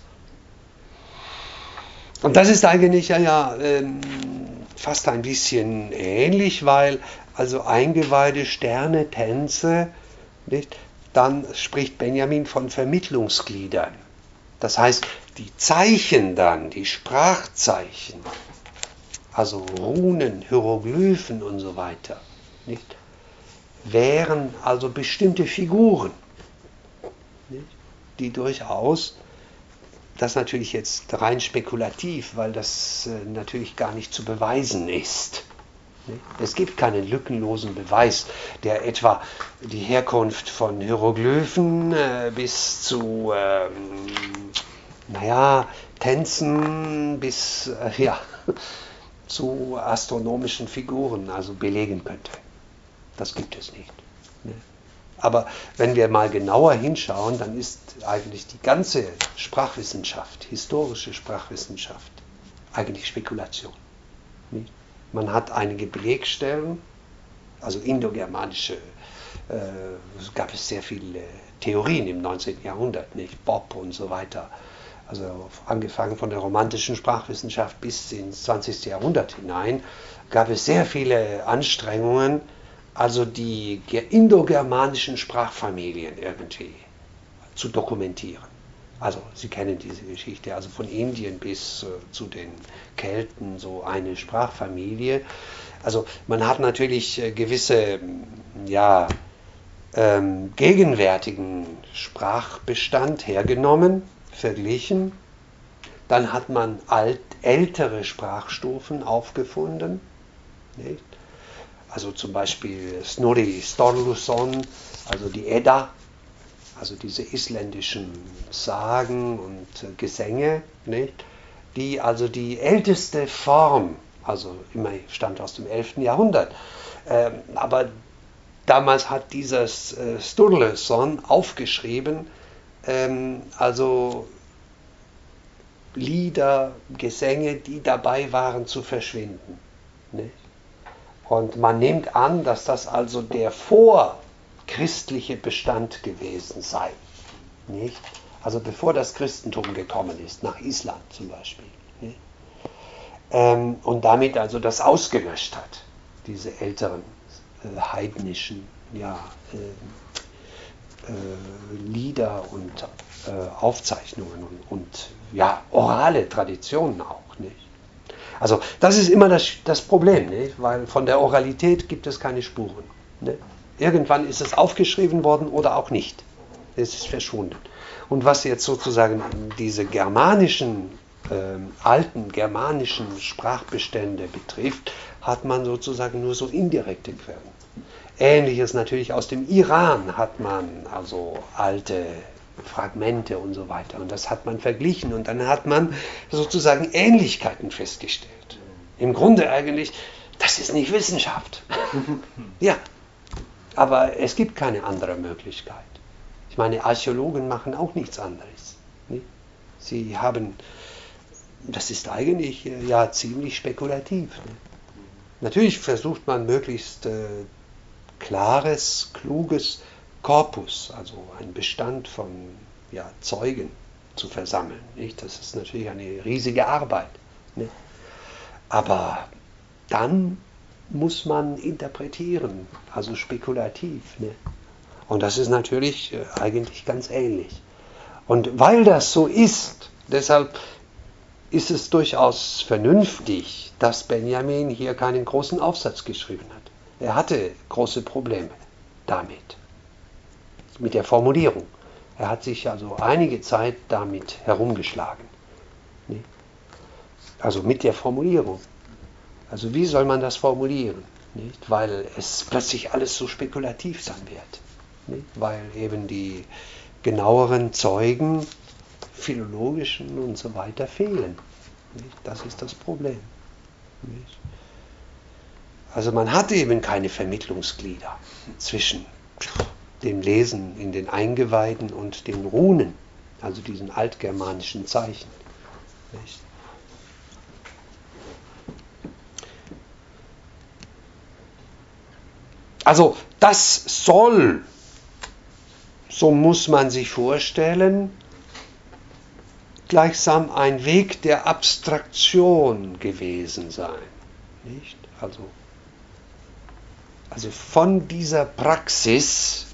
S1: Und das ist eigentlich fast ein bisschen ähnlich, weil also eingeweihte Sterne, Tänze, nicht? Dann spricht Benjamin von Vermittlungsgliedern. Das heißt, die Zeichen dann, die Sprachzeichen, also Runen, Hieroglyphen und so weiter, nicht? Wären also bestimmte Figuren, nicht? Die durchaus, das natürlich jetzt rein spekulativ, weil das natürlich gar nicht zu beweisen ist. Es gibt keinen lückenlosen Beweis, der etwa die Herkunft von Hieroglyphen bis zu Tänzen bis zu astronomischen Figuren also belegen könnte. Das gibt es nicht. Aber wenn wir mal genauer hinschauen, dann ist eigentlich die ganze Sprachwissenschaft, historische Sprachwissenschaft, eigentlich Spekulation. Man hat einige Belegstellen, also indogermanische, gab es sehr viele Theorien im 19. Jahrhundert, nicht? Bob und so weiter. Also angefangen von der romantischen Sprachwissenschaft bis ins 20. Jahrhundert hinein, gab es sehr viele Anstrengungen, also die indogermanischen Sprachfamilien irgendwie zu dokumentieren. Also Sie kennen diese Geschichte, also von Indien bis zu den Kelten, so eine Sprachfamilie. Also man hat natürlich gewisse gegenwärtigen Sprachbestand hergenommen, verglichen. Dann hat man ältere Sprachstufen aufgefunden, nicht? Also zum Beispiel Snorri Sturluson, also die Edda, also diese isländischen Sagen und Gesänge, nicht? Die also die älteste Form, also immer stammt aus dem 11. Jahrhundert, aber damals hat dieser Sturluson aufgeschrieben, also Lieder, Gesänge, die dabei waren zu verschwinden, nicht? Und man nimmt an, dass das also der vorchristliche Bestand gewesen sei. Nicht? Also bevor das Christentum gekommen ist, nach Island zum Beispiel. Nicht? Und damit also das ausgelöscht hat, diese älteren heidnischen Lieder und Aufzeichnungen und orale Traditionen auch. Nicht? Also das ist immer das Problem, nicht? Weil von der Oralität gibt es keine Spuren. Nicht? Irgendwann ist es aufgeschrieben worden oder auch nicht. Es ist verschwunden. Und was jetzt sozusagen diese alten germanischen Sprachbestände betrifft, hat man sozusagen nur so indirekte Quellen. Ähnliches natürlich aus dem Iran hat man also alte Fragmente und so weiter. Und das hat man verglichen und dann hat man sozusagen Ähnlichkeiten festgestellt. Im Grunde eigentlich, das ist nicht Wissenschaft. Ja, aber es gibt keine andere Möglichkeit. Ich meine, Archäologen machen auch nichts anderes. Nicht? Sie haben, das ist eigentlich ja ziemlich spekulativ. Nicht? Natürlich versucht man möglichst klares, kluges Korpus, also einen Bestand von Zeugen zu versammeln. Nicht? Das ist natürlich eine riesige Arbeit. Nicht? Aber dann muss man interpretieren, also spekulativ. Nicht? Und das ist natürlich eigentlich ganz ähnlich. Und weil das so ist, deshalb ist es durchaus vernünftig, dass Benjamin hier keinen großen Aufsatz geschrieben hat. Er hatte große Probleme damit, mit der Formulierung. Er hat sich also einige Zeit damit herumgeschlagen. Also mit der Formulierung. Also wie soll man das formulieren? Nicht? Weil es plötzlich alles so spekulativ sein wird. Nicht? Weil eben die genaueren Zeugen, philologischen und so weiter fehlen. Nicht? Das ist das Problem. Nicht? Also man hat eben keine Vermittlungsglieder zwischen dem Lesen in den Eingeweiden und den Runen, also diesen altgermanischen Zeichen. Nicht? Also das soll, so muss man sich vorstellen, gleichsam ein Weg der Abstraktion gewesen sein. Nicht? Also von dieser Praxis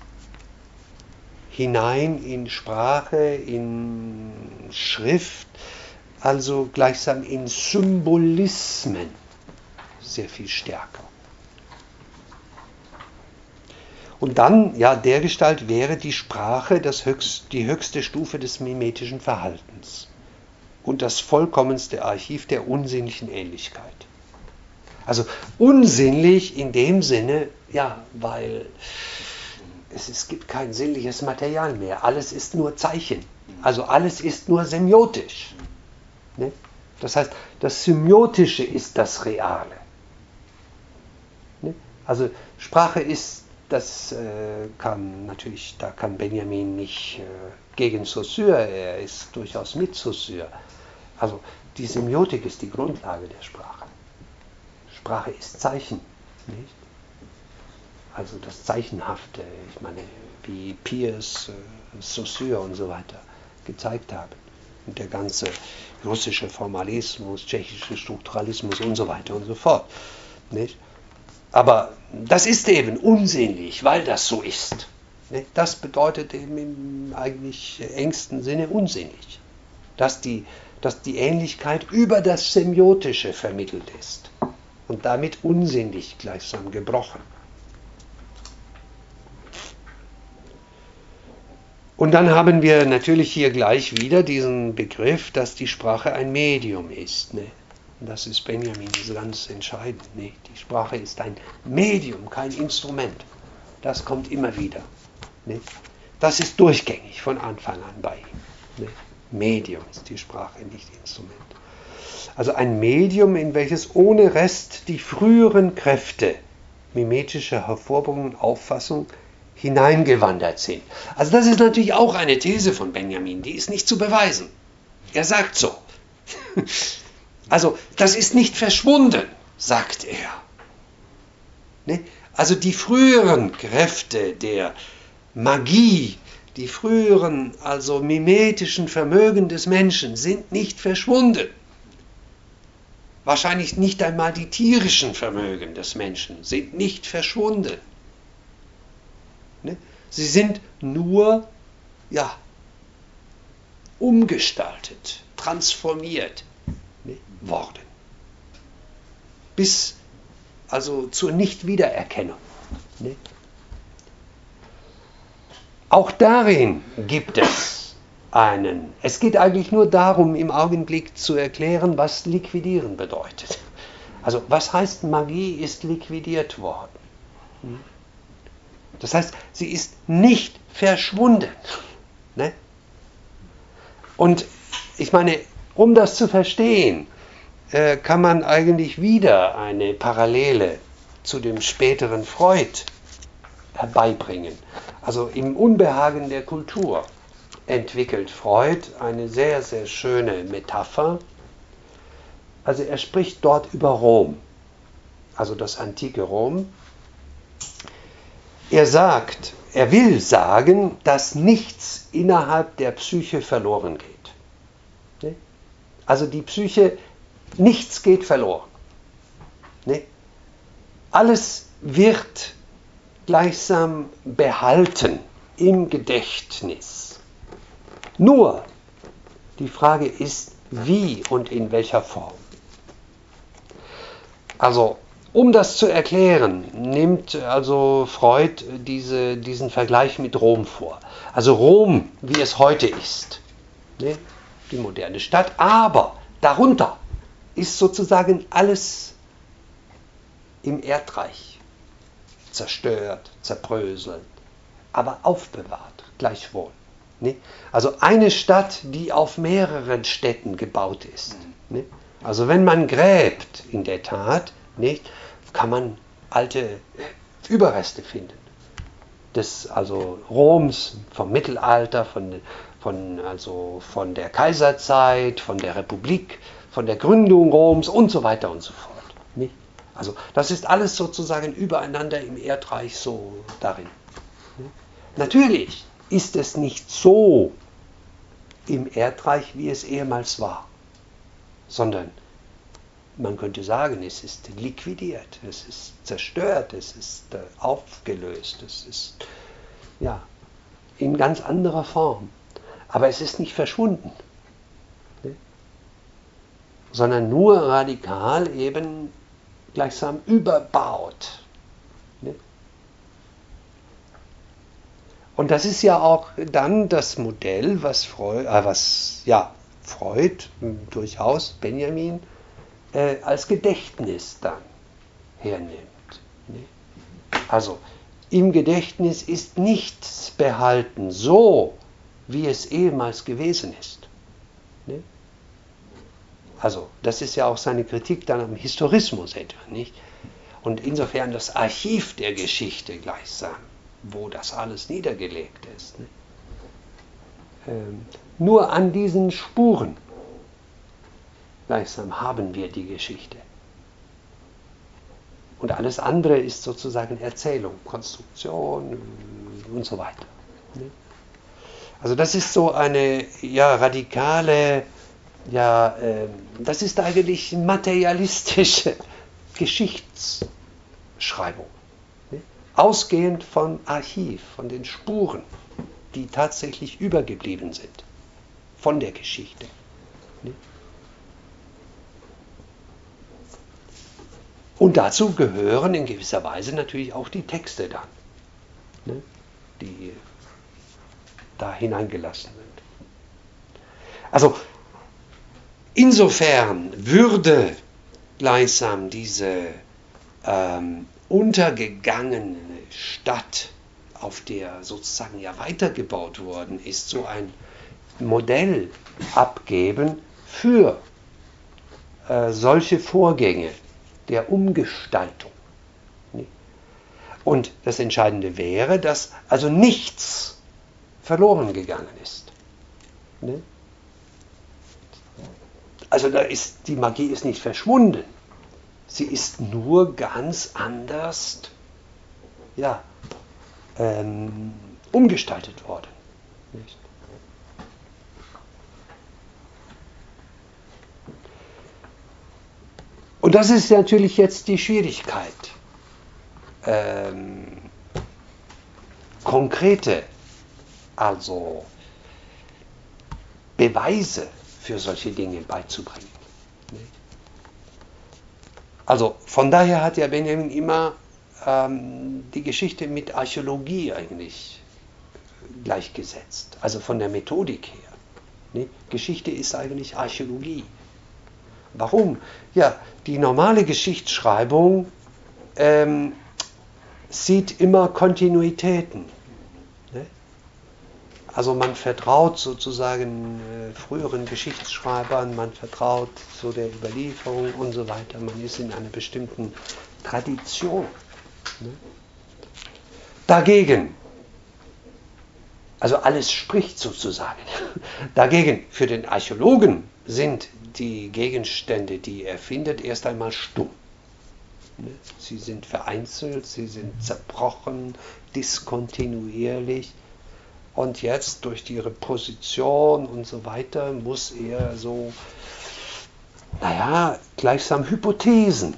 S1: hinein in Sprache, in Schrift, also gleichsam in Symbolismen sehr viel stärker. Und dann, dergestalt wäre die Sprache die höchste Stufe des mimetischen Verhaltens und das vollkommenste Archiv der unsinnlichen Ähnlichkeit. Also unsinnlich in dem Sinne, weil es gibt kein sinnliches Material mehr. Alles ist nur Zeichen. Also alles ist nur semiotisch. Ne? Das heißt, das Semiotische ist das Reale. Ne? Also Sprache ist, da kann Benjamin nicht gegen Saussure, er ist durchaus mit Saussure. Also die Semiotik ist die Grundlage der Sprache. Sprache ist Zeichen, nicht? Also das Zeichenhafte, ich meine, wie Peirce, Saussure und so weiter gezeigt haben. Und der ganze russische Formalismus, tschechische Strukturalismus und so weiter und so fort. Nicht? Aber das ist eben unsinnlich, weil das so ist. Nicht? Das bedeutet eben im eigentlich engsten Sinne unsinnig. Dass die Ähnlichkeit über das Semiotische vermittelt ist. Und damit unsinnig gleichsam gebrochen. Und dann haben wir natürlich hier gleich wieder diesen Begriff, dass die Sprache ein Medium ist. Ne? Und das ist Benjamin ganz entscheidend. Ne? Die Sprache ist ein Medium, kein Instrument. Das kommt immer wieder. Ne? Das ist durchgängig von Anfang an bei ihm. Ne? Medium ist die Sprache, nicht Instrument. Also ein Medium, in welches ohne Rest die früheren Kräfte mimetischer Hervorbringung und Auffassung hineingewandert sind. Also das ist natürlich auch eine These von Benjamin, die ist nicht zu beweisen. Er sagt so. Also das ist nicht verschwunden, sagt er. Ne? Also die früheren Kräfte der Magie, die früheren, also mimetischen Vermögen des Menschen sind nicht verschwunden. Wahrscheinlich nicht einmal die tierischen Vermögen des Menschen sind nicht verschwunden. Ne? Sie sind nur, umgestaltet, transformiert worden. Bis also zur Nichtwiedererkennung. Ne? Auch darin gibt es es geht eigentlich nur darum, im Augenblick zu erklären, was liquidieren bedeutet. Also, was heißt, Magie ist liquidiert worden? Das heißt, sie ist nicht verschwunden. Ne? Und ich meine, um das zu verstehen, kann man eigentlich wieder eine Parallele zu dem späteren Freud herbeibringen. Also im Unbehagen der Kultur entwickelt Freud eine sehr, sehr schöne Metapher. Also er spricht dort über Rom, also das antike Rom. Er will sagen, dass nichts innerhalb der Psyche verloren geht. Also die Psyche, nichts geht verloren. Alles wird gleichsam behalten im Gedächtnis. Nur die Frage ist, wie und in welcher Form. Also, um das zu erklären, nimmt also Freud diesen Vergleich mit Rom vor. Also Rom, wie es heute ist, die moderne Stadt, aber darunter ist sozusagen alles im Erdreich zerstört, zerbröselt, aber aufbewahrt, gleichwohl. Also eine Stadt, die auf mehreren Städten gebaut ist. Also wenn man gräbt, in der Tat, kann man alte Überreste finden. Also Roms vom Mittelalter, von der Kaiserzeit, von der Republik, von der Gründung Roms und so weiter und so fort. Also das ist alles sozusagen übereinander im Erdreich so darin. Natürlich ist es nicht so im Erdreich, wie es ehemals war, sondern man könnte sagen, es ist liquidiert, es ist zerstört, es ist aufgelöst, es ist in ganz anderer Form. Aber es ist nicht verschwunden, sondern nur radikal eben gleichsam überbaut. Und das ist ja auch dann das Modell, was Freud durchaus Benjamin als Gedächtnis dann hernimmt. Also im Gedächtnis ist nichts behalten, so wie es ehemals gewesen ist. Also das ist ja auch seine Kritik dann am Historismus etwa, nicht? Und insofern das Archiv der Geschichte gleichsam, wo das alles niedergelegt ist. Nur an diesen Spuren gleichsam haben wir die Geschichte. Und alles andere ist sozusagen Erzählung, Konstruktion und so weiter. Also das ist so eine radikale, das ist eigentlich materialistische Geschichtsschreibung. Ausgehend vom Archiv, von den Spuren, die tatsächlich übergeblieben sind von der Geschichte. Und dazu gehören in gewisser Weise natürlich auch die Texte dann, die da hineingelassen sind. Also insofern würde gleichsam diese untergegangene Stadt, auf der sozusagen weitergebaut worden ist, so ein Modell abgeben für solche Vorgänge der Umgestaltung. Und das Entscheidende wäre, dass also nichts verloren gegangen ist. Also die Magie ist nicht verschwunden. Sie ist nur ganz anders umgestaltet worden. Nicht? Und das ist natürlich jetzt die Schwierigkeit, konkrete, also Beweise für solche Dinge beizubringen. Also von daher hat ja Benjamin immer die Geschichte mit Archäologie eigentlich gleichgesetzt, also von der Methodik her. Geschichte ist eigentlich Archäologie. Warum? Ja, die normale Geschichtsschreibung sieht immer Kontinuitäten. Also man vertraut sozusagen früheren Geschichtsschreibern, man vertraut so der Überlieferung und so weiter. Man ist in einer bestimmten Tradition. Ne? Dagegen, also alles spricht sozusagen, dagegen für den Archäologen sind die Gegenstände, die er findet, erst einmal stumm. Ne? Sie sind vereinzelt, sie sind zerbrochen, diskontinuierlich. Und jetzt durch ihre Position und so weiter muss er so, gleichsam Hypothesen,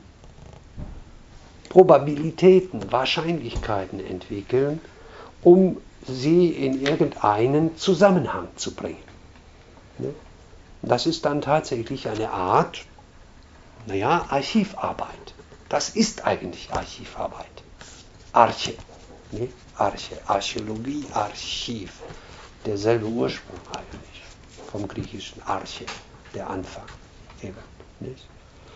S1: Probabilitäten, Wahrscheinlichkeiten entwickeln, um sie in irgendeinen Zusammenhang zu bringen. Das ist dann tatsächlich eine Art, Archivarbeit. Das ist eigentlich Archivarbeit. Arche. Ne? Arche, Archäologie, Archiv, derselbe Ursprung eigentlich, vom griechischen Arche, der Anfang eben. Nicht?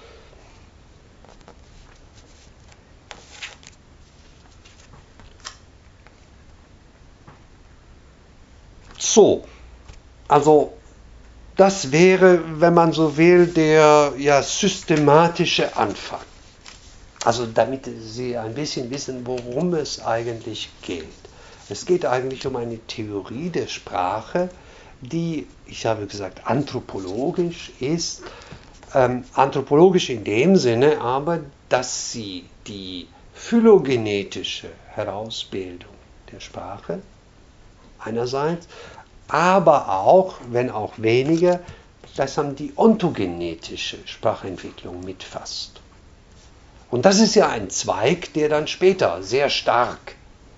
S1: So, also das wäre, wenn man so will, der systematische Anfang. Also damit Sie ein bisschen wissen, worum es eigentlich geht. Es geht eigentlich um eine Theorie der Sprache, die, ich habe gesagt, anthropologisch ist. Anthropologisch in dem Sinne aber, dass sie die phylogenetische Herausbildung der Sprache einerseits, aber auch, wenn auch weniger, das haben die ontogenetische Sprachentwicklung mitfasst. Und das ist ja ein Zweig, der dann später sehr stark,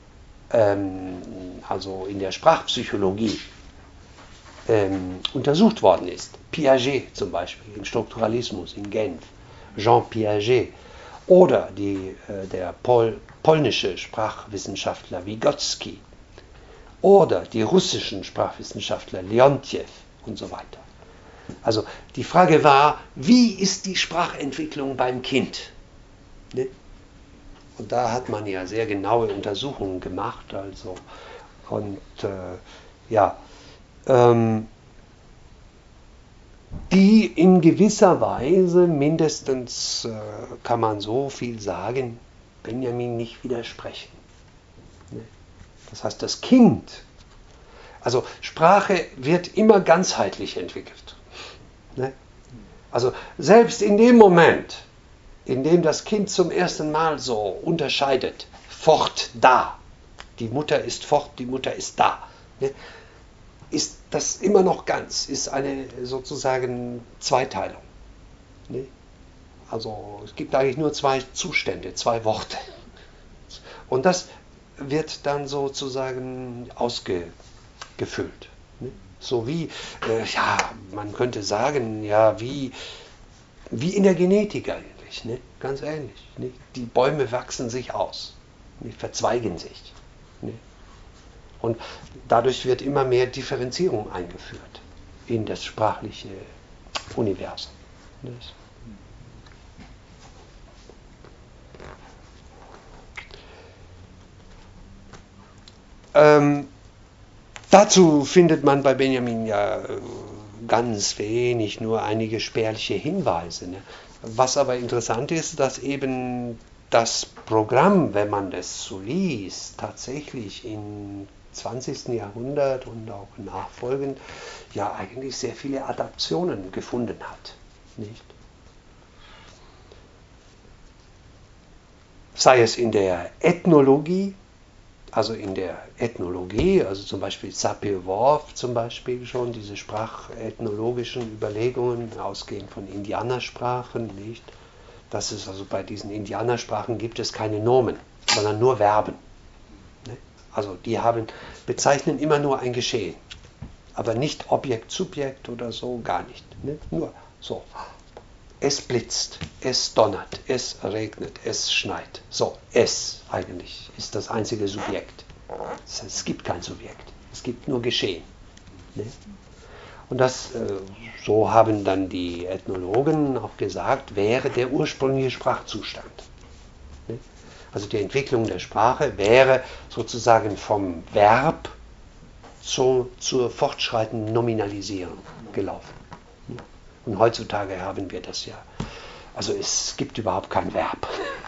S1: also in der Sprachpsychologie, untersucht worden ist. Piaget zum Beispiel im Strukturalismus in Genf, Jean Piaget, oder der polnische Sprachwissenschaftler Vygotsky oder die russischen Sprachwissenschaftler Leontjew und so weiter. Also die Frage war, wie ist die Sprachentwicklung beim Kind? Ne? Und da hat man ja sehr genaue Untersuchungen gemacht, also und die in gewisser Weise mindestens, kann man so viel sagen, Benjamin nicht widersprechen. Ne? Das heißt, das Kind, also Sprache wird immer ganzheitlich entwickelt. Ne? Also selbst in dem Moment, in dem das Kind zum ersten Mal so unterscheidet, fort, da, die Mutter ist fort, die Mutter ist da, ne? Ist das immer noch ganz, ist eine sozusagen Zweiteilung. Ne? Also es gibt eigentlich nur zwei Zustände, zwei Worte. Und das wird dann sozusagen ausgefüllt. Ne? So wie, man könnte sagen, wie in der Genetik eigentlich, ne? Ganz ähnlich. Ne? Die Bäume wachsen sich aus, ne? Verzweigen sich. Ne? Und dadurch wird immer mehr Differenzierung eingeführt in das sprachliche Universum. Dazu findet man bei Benjamin ja ganz wenig, nur einige spärliche Hinweise. Ne? Was aber interessant ist, dass eben das Programm, wenn man das so liest, tatsächlich im 20. Jahrhundert und auch nachfolgend ja eigentlich sehr viele Adaptionen gefunden hat. Nicht? Sei es in der Ethnologie, also zum Beispiel Sapir-Whorf zum Beispiel schon, diese sprachethnologischen Überlegungen ausgehend von Indianersprachen, nicht? Das ist also bei diesen Indianersprachen gibt es keine Nomen, sondern nur Verben. Ne? Also die bezeichnen immer nur ein Geschehen, aber nicht Objekt, Subjekt oder so, gar nicht. Ne? Nur so. Es blitzt, es donnert, es regnet, es schneit. So, es eigentlich ist das einzige Subjekt. Es gibt kein Subjekt, es gibt nur Geschehen. Ne? Und das, so haben dann die Ethnologen auch gesagt, wäre der ursprüngliche Sprachzustand. Ne? Also die Entwicklung der Sprache wäre sozusagen vom Verb zur fortschreitenden Nominalisierung gelaufen. Und heutzutage haben wir das ja. Also es gibt überhaupt kein Verb.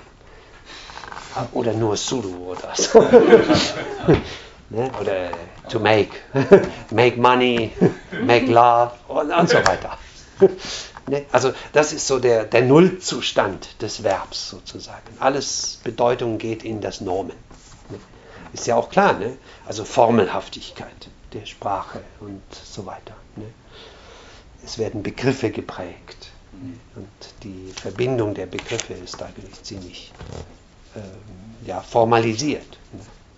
S1: Oder nur Sulu oder so. Ne? Oder to make. Make money, make love und so weiter. Ne? Also das ist so der Nullzustand des Verbs sozusagen. Alles Bedeutung geht in das Nomen. Ne? Ist ja auch klar, ne? Also Formelhaftigkeit der Sprache und so weiter. Ne? Es werden Begriffe geprägt. Ne? Und die Verbindung der Begriffe ist eigentlich ziemlich formalisiert. Ne?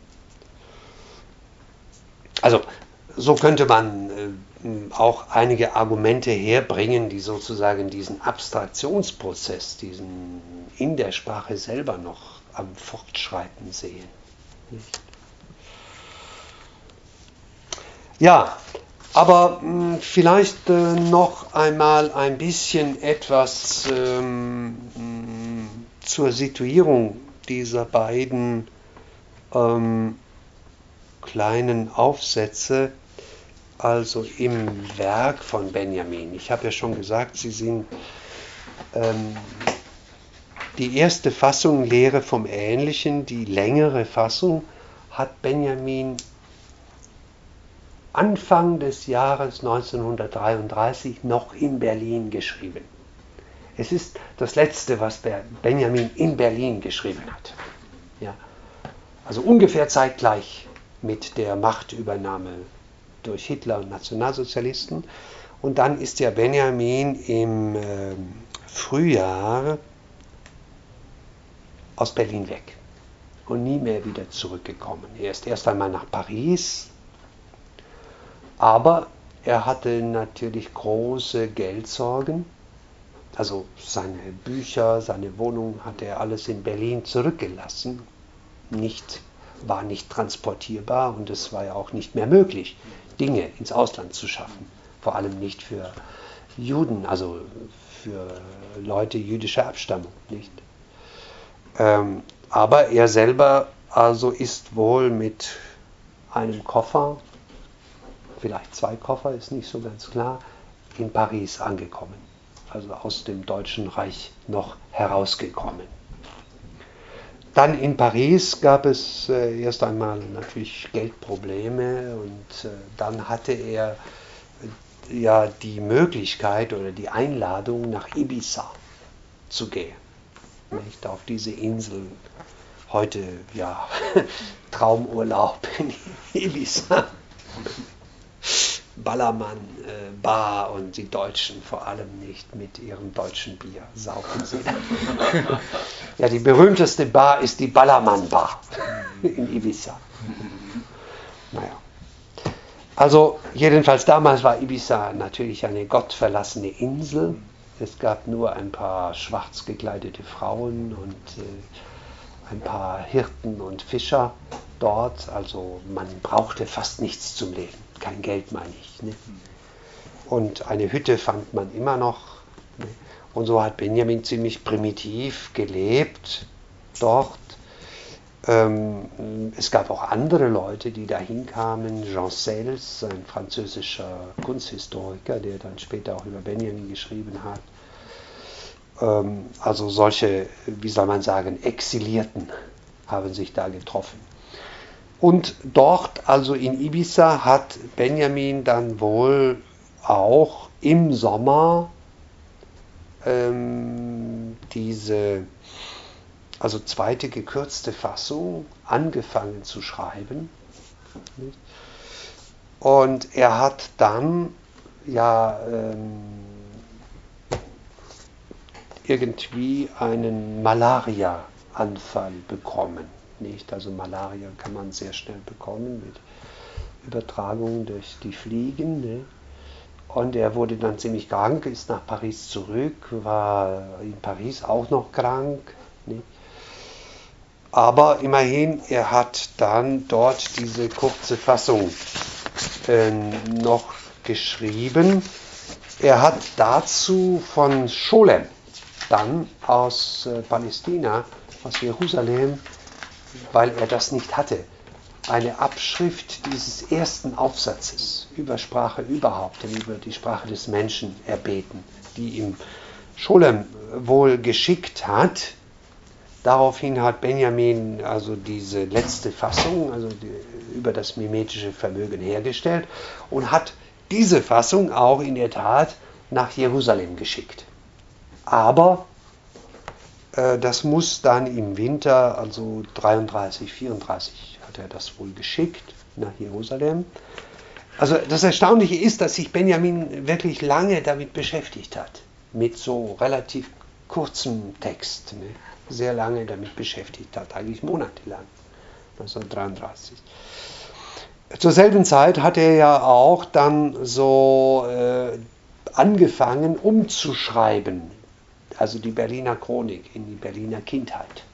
S1: Also so könnte man auch einige Argumente herbringen, die sozusagen diesen Abstraktionsprozess, diesen in der Sprache selber noch am Fortschreiten sehen. Nicht? Ja, aber vielleicht noch einmal ein bisschen etwas zur Situierung dieser beiden kleinen Aufsätze, also im Werk von Benjamin. Ich habe ja schon gesagt, sie sind die erste Fassung Lehre vom Ähnlichen, die längere Fassung hat Benjamin Anfang des Jahres 1933 noch in Berlin geschrieben. Es ist das Letzte, was Benjamin in Berlin geschrieben hat. Ja. Also ungefähr zeitgleich mit der Machtübernahme durch Hitler und Nationalsozialisten. Und dann ist ja Benjamin im Frühjahr aus Berlin weg und nie mehr wieder zurückgekommen. Er ist erst einmal nach Paris, aber er hatte natürlich große Geldsorgen. Also seine Bücher, seine Wohnung hat er alles in Berlin zurückgelassen. War nicht transportierbar und es war ja auch nicht mehr möglich, Dinge ins Ausland zu schaffen. Vor allem nicht für Juden, also für Leute jüdischer Abstammung. Nicht? Aber er selber also ist wohl mit einem Koffer, vielleicht 2 Koffer, ist nicht so ganz klar, in Paris angekommen. Also aus dem Deutschen Reich noch herausgekommen. Dann in Paris gab es erst einmal natürlich Geldprobleme und dann hatte er ja die Möglichkeit oder die Einladung nach Ibiza zu gehen. Nicht auf diese Insel, heute ja Traumurlaub in Ibiza. Ballermann, Bar und die Deutschen vor allem nicht mit ihrem deutschen Bier saufen sie. Ja, die berühmteste Bar ist die Ballermann Bar in Ibiza. Naja. Also jedenfalls damals war Ibiza natürlich eine gottverlassene Insel. Es gab nur ein paar schwarz gekleidete Frauen und ein paar Hirten und Fischer dort. Also man brauchte fast nichts zum Leben. Kein Geld, meine ich. Ne? Und eine Hütte fand man immer noch. Ne? Und so hat Benjamin ziemlich primitiv gelebt dort. Es gab auch andere Leute, die da hinkamen. Jean Sels, ein französischer Kunsthistoriker, der dann später auch über Benjamin geschrieben hat. Also solche, wie soll man sagen, Exilierten haben sich da getroffen. Und dort, also in Ibiza, hat Benjamin dann wohl auch im Sommer diese, also zweite gekürzte Fassung angefangen zu schreiben. Und er hat dann ja irgendwie einen Malaria-Anfall bekommen. Nicht? Also Malaria kann man sehr schnell bekommen mit Übertragung durch die Fliegen. Ne? Und er wurde dann ziemlich krank, ist nach Paris zurück, war in Paris auch noch krank. Ne? Aber immerhin, er hat dann dort diese kurze Fassung noch geschrieben. Er hat dazu von Scholem, dann aus Palästina, aus Jerusalem, weil er das nicht hatte, eine Abschrift dieses ersten Aufsatzes über Sprache überhaupt, über die Sprache des Menschen erbeten, die ihm Scholem wohl geschickt hat. Daraufhin hat Benjamin also diese letzte Fassung, also über das mimetische Vermögen hergestellt und hat diese Fassung auch in der Tat nach Jerusalem geschickt. Aber das muss dann im Winter, also 33, 34, hat er das wohl geschickt nach Jerusalem. Also das Erstaunliche ist, dass sich Benjamin wirklich lange damit beschäftigt hat, mit so relativ kurzem Text, ne? Sehr lange damit beschäftigt hat, eigentlich monatelang, 1933. Zur selben Zeit hat er ja auch dann so angefangen umzuschreiben, also die Berliner Chronik in die Berliner Kindheit.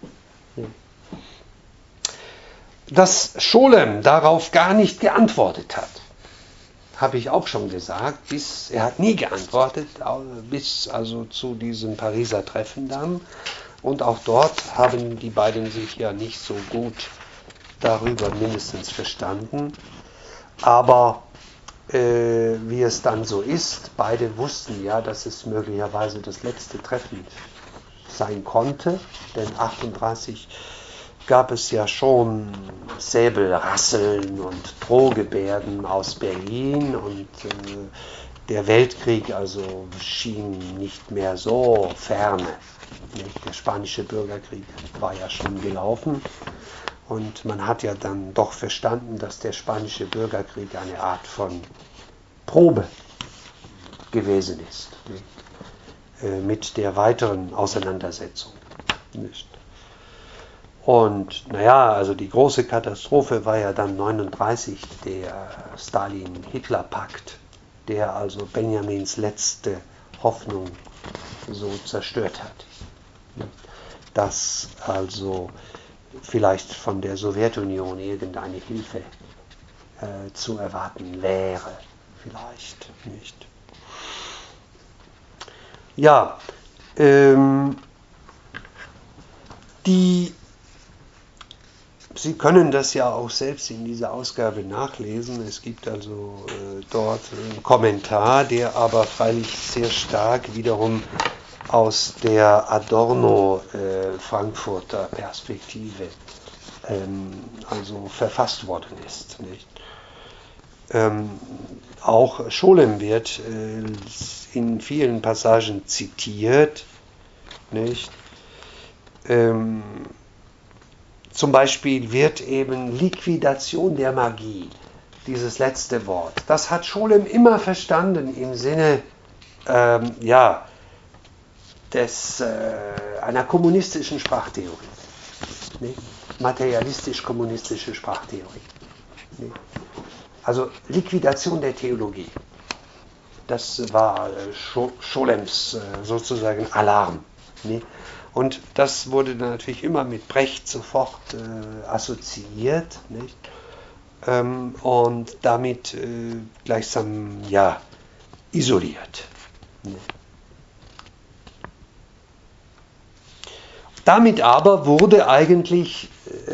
S1: Dass Scholem darauf gar nicht geantwortet hat, habe ich auch schon gesagt, er hat nie geantwortet, bis also zu diesem Pariser Treffen dann. Und auch dort haben die beiden sich ja nicht so gut darüber mindestens verstanden. Aber wie es dann so ist, beide wussten ja, dass es möglicherweise das letzte Treffen sein konnte, denn 1938 gab es ja schon Säbelrasseln und Drohgebärden aus Berlin und der Weltkrieg also schien nicht mehr so ferne. Der spanische Bürgerkrieg war ja schon gelaufen und man hat ja dann doch verstanden, dass der spanische Bürgerkrieg eine Art von Probe gewesen ist, mit der weiteren Auseinandersetzung. Und naja, also die große Katastrophe war ja dann 1939 der Stalin-Hitler-Pakt, der also Benjamins letzte Hoffnung so zerstört hat. Dass also vielleicht von der Sowjetunion irgendeine Hilfe zu erwarten wäre, vielleicht nicht. Ja, Sie können das ja auch selbst in dieser Ausgabe nachlesen. Es gibt also dort einen Kommentar, der aber freilich sehr stark wiederum aus der Adorno-Frankfurter Perspektive also verfasst worden ist. Nicht? Auch Scholem wird in vielen Passagen zitiert. Nicht? Zum Beispiel wird eben Liquidation der Magie, dieses letzte Wort, das hat Scholem immer verstanden im Sinne einer kommunistischen Sprachtheorie, ne? Materialistisch-kommunistische Sprachtheorie. Ne? Also Liquidation der Theologie, das war Scholems sozusagen Alarm. Ne? Und das wurde dann natürlich immer mit Brecht sofort assoziiert, nicht? Und damit gleichsam isoliert. Ne? Damit aber wurde eigentlich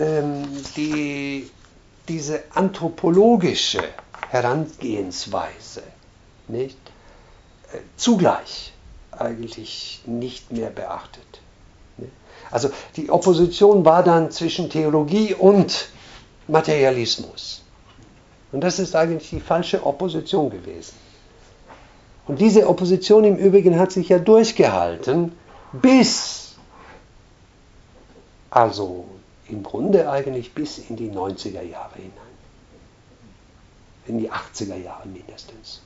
S1: diese anthropologische Herangehensweise nicht, zugleich eigentlich nicht mehr beachtet. Also die Opposition war dann zwischen Theologie und Materialismus. Und das ist eigentlich die falsche Opposition gewesen. Und diese Opposition im Übrigen hat sich ja durchgehalten bis, also im Grunde eigentlich bis in die 90er Jahre hinein. In die 80er Jahre mindestens.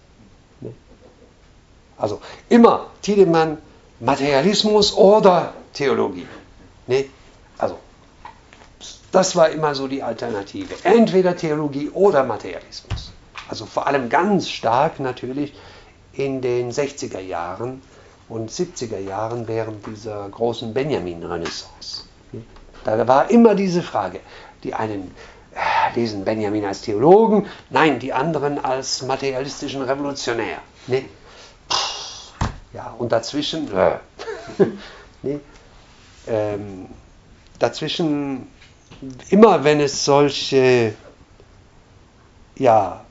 S1: Also immer Tiedemann, Materialismus oder Theologie. Ne? Also, das war immer so die Alternative. Entweder Theologie oder Materialismus. Also vor allem ganz stark natürlich in den 60er Jahren und 70er Jahren während dieser großen Benjamin-Renaissance. Da war immer diese Frage. Die einen lesen Benjamin als Theologen, nein, die anderen als materialistischen Revolutionär. Ne? Ja, und dazwischen... ne? Dazwischen, immer wenn es solche ja,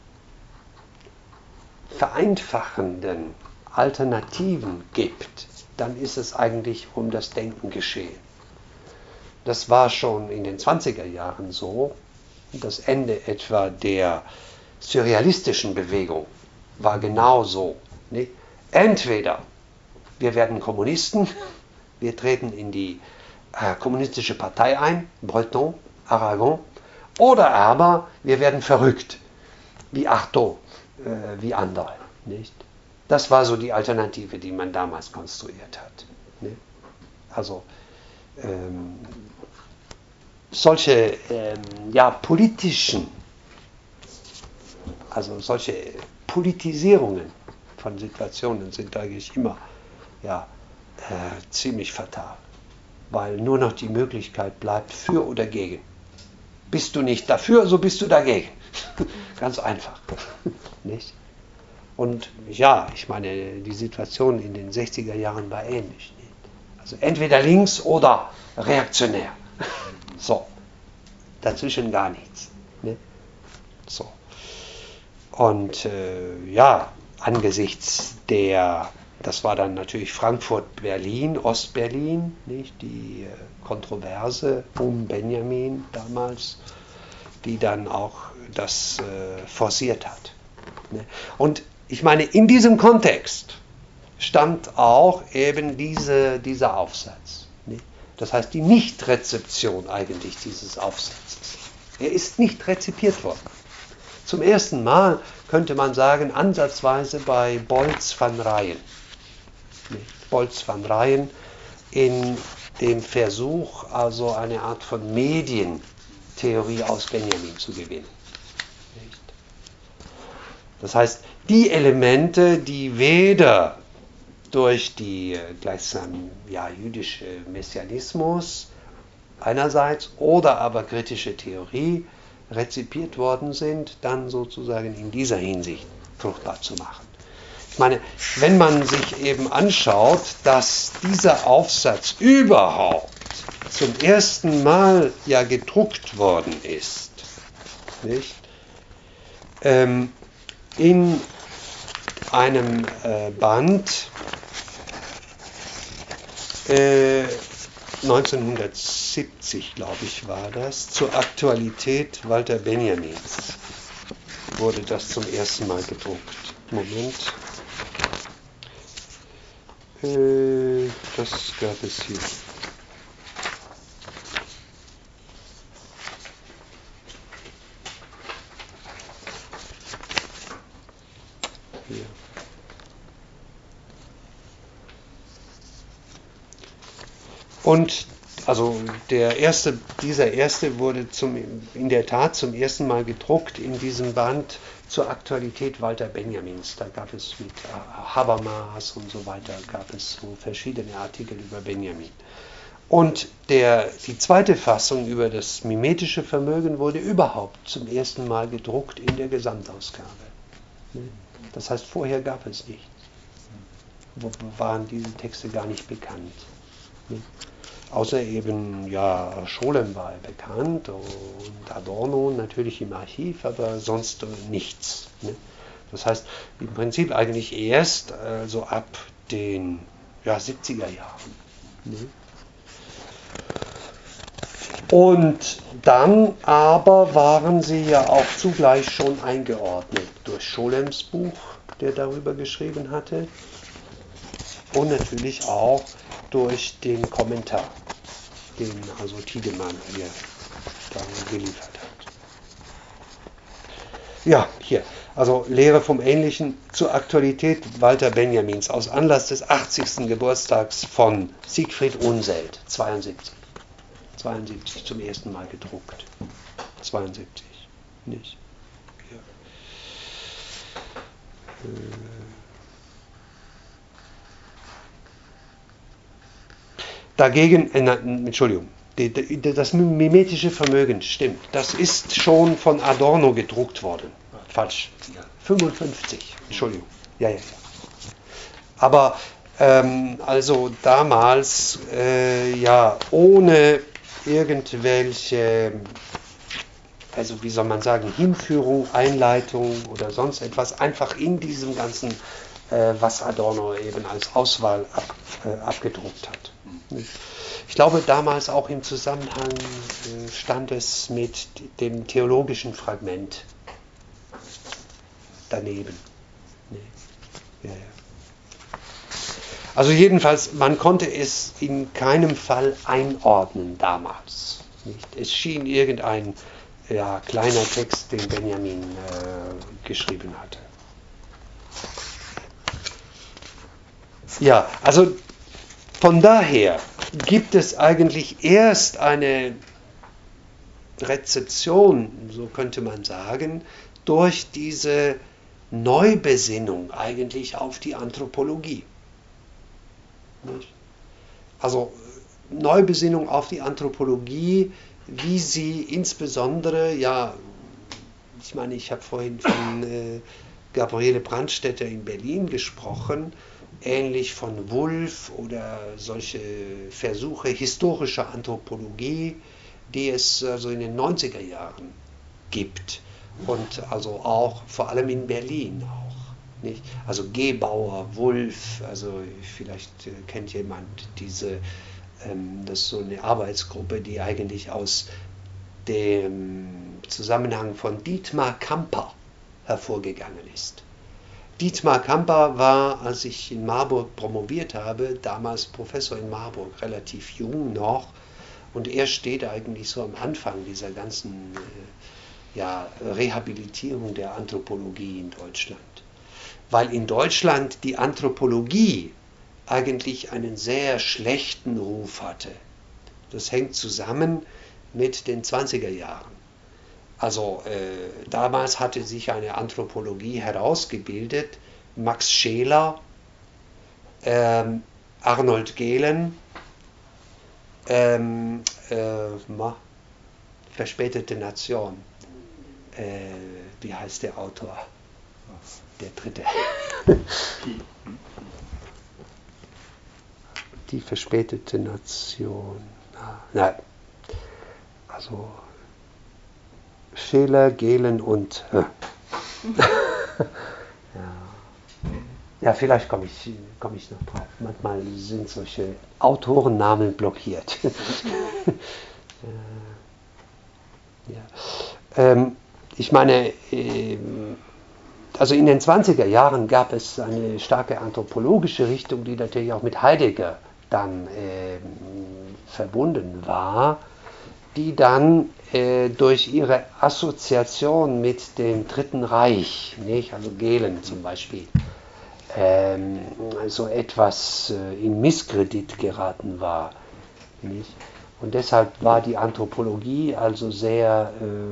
S1: vereinfachenden Alternativen gibt, dann ist es eigentlich um das Denken geschehen. Das war schon in den 20er Jahren so. Das Ende etwa der surrealistischen Bewegung war genauso. Nicht? Entweder wir werden Kommunisten, wir treten in die kommunistische Partei ein, Breton, Aragon, oder aber wir werden verrückt, wie Artaud, wie andere. Nicht? Das war so die Alternative, die man damals konstruiert hat. Nicht? Also solche politischen, also solche Politisierungen von Situationen sind eigentlich immer ziemlich fatal, weil nur noch die Möglichkeit bleibt für oder gegen. Bist du nicht dafür, so bist du dagegen. Ganz einfach. Nicht? Und ja, ich meine, die Situation in den 60er Jahren war ähnlich. Nicht? Also entweder links oder reaktionär. So, dazwischen gar nichts. Nicht? So. Und angesichts das war dann natürlich Frankfurt, Berlin, Ostberlin, nicht? Die Kontroverse um Benjamin damals, die dann auch das forciert hat. Ne? Und ich meine, in diesem Kontext stand auch eben dieser Aufsatz. Ne? Das heißt, die Nichtrezeption eigentlich dieses Aufsatzes. Er ist nicht rezipiert worden. Zum ersten Mal könnte man sagen, ansatzweise bei Bolz van Rijn. Bolz van Rijn in dem Versuch, also eine Art von Medientheorie aus Benjamin zu gewinnen. Das heißt, die Elemente, die weder durch die gleichsam jüdische Messianismus einerseits oder aber kritische Theorie rezipiert worden sind, dann sozusagen in dieser Hinsicht fruchtbar zu machen. Ich meine, wenn man sich eben anschaut, dass dieser Aufsatz überhaupt zum ersten Mal gedruckt worden ist, nicht? In einem Band 1970, glaube ich, war das, zur Aktualität Walter Benjamins wurde das zum ersten Mal gedruckt. Moment. Das gab es hier. Hier. Und also dieser erste wurde in der Tat zum ersten Mal gedruckt in diesem Band zur Aktualität Walter Benjamins. Da gab es mit Habermas und so weiter, gab es so verschiedene Artikel über Benjamin. Und die zweite Fassung über das mimetische Vermögen wurde überhaupt zum ersten Mal gedruckt in der Gesamtausgabe. Das heißt, vorher gab es nichts. Waren diese Texte gar nicht bekannt. Außer eben, Scholem war bekannt und Adorno natürlich im Archiv, aber sonst nichts. Ne? Das heißt, im Prinzip eigentlich erst so ab den 70er Jahren. Ne? Und dann aber waren sie ja auch zugleich schon eingeordnet durch Scholems Buch, der darüber geschrieben hatte, und natürlich auch durch den Kommentar, den also Tiedemann hier da geliefert hat. Ja, hier, also Lehre vom Ähnlichen zur Aktualität Walter Benjamins aus Anlass des 80. Geburtstags von Siegfried Unseld, 72 zum ersten Mal gedruckt. 72, nicht? Ja. Dagegen, Entschuldigung, das mimetische Vermögen, stimmt, das ist schon von Adorno gedruckt worden. Falsch. 55, Entschuldigung. Ja. Aber also damals, ohne irgendwelche also wie soll man sagen, Hinführung, Einleitung oder sonst etwas, einfach in diesem ganzen, was Adorno eben als Auswahl abgedruckt hat. Ich glaube, damals auch im Zusammenhang stand es mit dem theologischen Fragment daneben. Nee. Ja, ja. Also jedenfalls, man konnte es in keinem Fall einordnen damals. Nicht? Es schien irgendein kleiner Text, den Benjamin geschrieben hatte. Ja, also von daher gibt es eigentlich erst eine Rezeption, so könnte man sagen, durch diese Neubesinnung eigentlich auf die Anthropologie. Also Neubesinnung auf die Anthropologie, wie sie insbesondere, ich meine, ich habe vorhin von Gabriele Brandstätter in Berlin gesprochen, ähnlich von Wulff oder solche Versuche historischer Anthropologie, die es also in den 90er Jahren gibt und also auch vor allem in Berlin auch. Nicht? Also Gebauer, Wulff, also vielleicht kennt jemand das ist so eine Arbeitsgruppe, die eigentlich aus dem Zusammenhang von Dietmar Kamper hervorgegangen ist. Dietmar Kamper war, als ich in Marburg promoviert habe, damals Professor in Marburg, relativ jung noch, und er steht eigentlich so am Anfang dieser ganzen Rehabilitierung der Anthropologie in Deutschland. Weil in Deutschland die Anthropologie eigentlich einen sehr schlechten Ruf hatte. Das hängt zusammen mit den 20er Jahren. Also damals hatte sich eine Anthropologie herausgebildet, Max Scheler, Arnold Gehlen, Verspätete Nation. Wie heißt der Autor? Der dritte. Die verspätete Nation. Nein. Also Scheler, Gehlen und ja, vielleicht komme ich noch drauf. Manchmal sind solche Autorennamen blockiert. Ich meine, also in den 20er Jahren gab es eine starke anthropologische Richtung, die natürlich auch mit Heidegger dann verbunden war, die dann durch ihre Assoziation mit dem Dritten Reich, nicht? Also Gehlen zum Beispiel, so etwas in Misskredit geraten war. Nicht? Und deshalb war die Anthropologie also sehr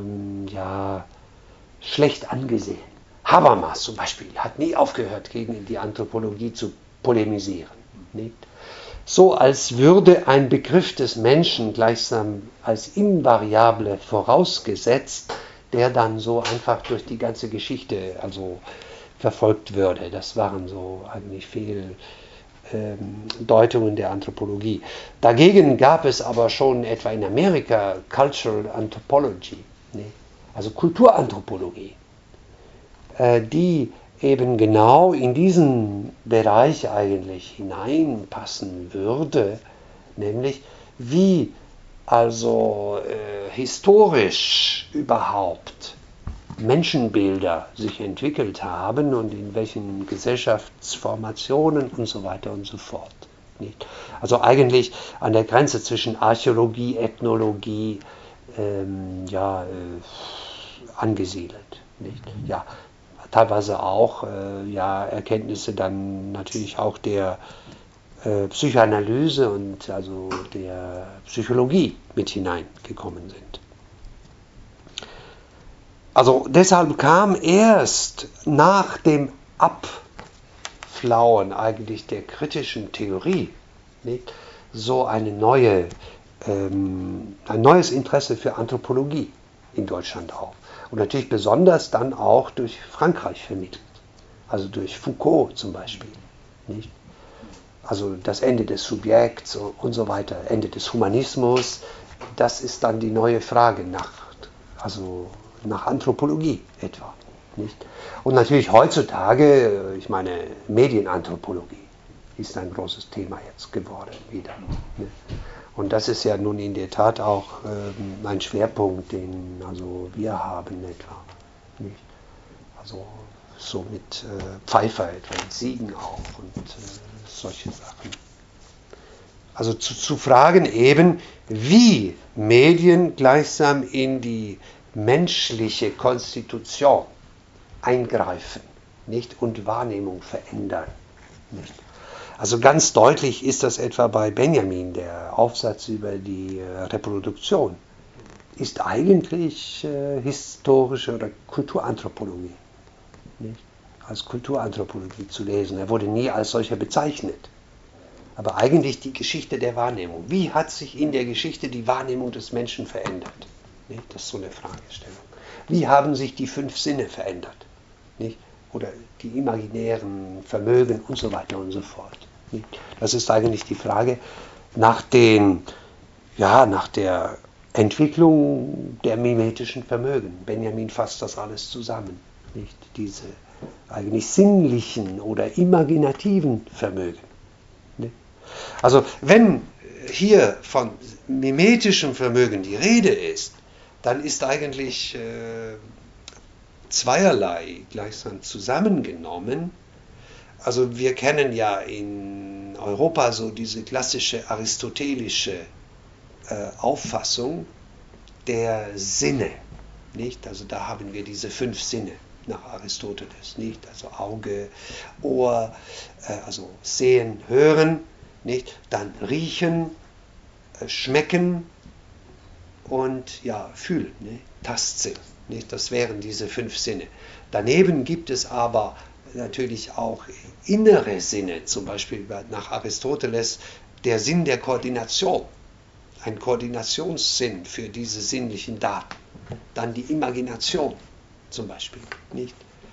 S1: schlecht angesehen. Habermas zum Beispiel hat nie aufgehört, gegen die Anthropologie zu polemisieren. Nicht? So als würde ein Begriff des Menschen gleichsam als Invariable vorausgesetzt, der dann so einfach durch die ganze Geschichte also verfolgt würde. Das waren so eigentlich Fehldeutungen der Anthropologie. Dagegen gab es aber schon etwa in Amerika Cultural Anthropology, ne? Also Kulturanthropologie, die eben genau in diesen Bereich eigentlich hineinpassen würde, nämlich wie also historisch überhaupt Menschenbilder sich entwickelt haben und in welchen Gesellschaftsformationen und so weiter und so fort. Nicht? Also eigentlich an der Grenze zwischen Archäologie, Ethnologie angesiedelt. Nicht? Ja, teilweise auch Erkenntnisse dann natürlich auch der Psychoanalyse und also der Psychologie mit hineingekommen sind. Also deshalb kam erst nach dem Abflauen eigentlich der kritischen Theorie nicht, so ein neues Interesse für Anthropologie in Deutschland auf. Und natürlich besonders dann auch durch Frankreich vermittelt. Also durch Foucault zum Beispiel. Nicht? Also das Ende des Subjekts und so weiter, Ende des Humanismus, das ist dann die neue Frage nach also nach Anthropologie etwa. Nicht? Und natürlich heutzutage, ich meine, Medienanthropologie ist ein großes Thema jetzt geworden wieder. Ne? Und das ist ja nun in der Tat auch ein Schwerpunkt, den also wir haben etwa. Nicht? Also so mit Pfeiffer etwa, mit Siegen auch und solche Sachen. Also zu fragen eben, wie Medien gleichsam in die menschliche Konstitution eingreifen, nicht, und Wahrnehmung verändern. Nicht. Also ganz deutlich ist das etwa bei Benjamin, der Aufsatz über die Reproduktion, ist eigentlich historische oder Kulturanthropologie, nicht, als Kulturanthropologie zu lesen. Er wurde nie als solcher bezeichnet. Aber eigentlich die Geschichte der Wahrnehmung. Wie hat sich in der Geschichte die Wahrnehmung des Menschen verändert? Nicht? Das ist so eine Fragestellung. Wie haben sich die 5 Sinne verändert? Nicht? Oder die imaginären Vermögen und so weiter und so fort. Nicht? Das ist eigentlich die Frage nach der Entwicklung der mimetischen Vermögen. Benjamin fasst das alles zusammen. Nicht? Diese eigentlich sinnlichen oder imaginativen Vermögen. Nicht? Also wenn hier von mimetischem Vermögen die Rede ist, dann ist eigentlich zweierlei gleichsam zusammengenommen. Also wir kennen ja in Europa so diese klassische aristotelische Auffassung der Sinne, nicht? Also da haben wir diese 5 Sinne nach Aristoteles, nicht? Also Auge, Ohr, also sehen, hören, nicht? Dann riechen, schmecken und ja, fühlen, nicht? Tastsinn. Nicht? Das wären diese 5 Sinne. Daneben gibt es aber natürlich auch innere Sinne, zum Beispiel nach Aristoteles der Sinn der Koordination, ein Koordinationssinn für diese sinnlichen Daten. Dann die Imagination zum Beispiel, nicht?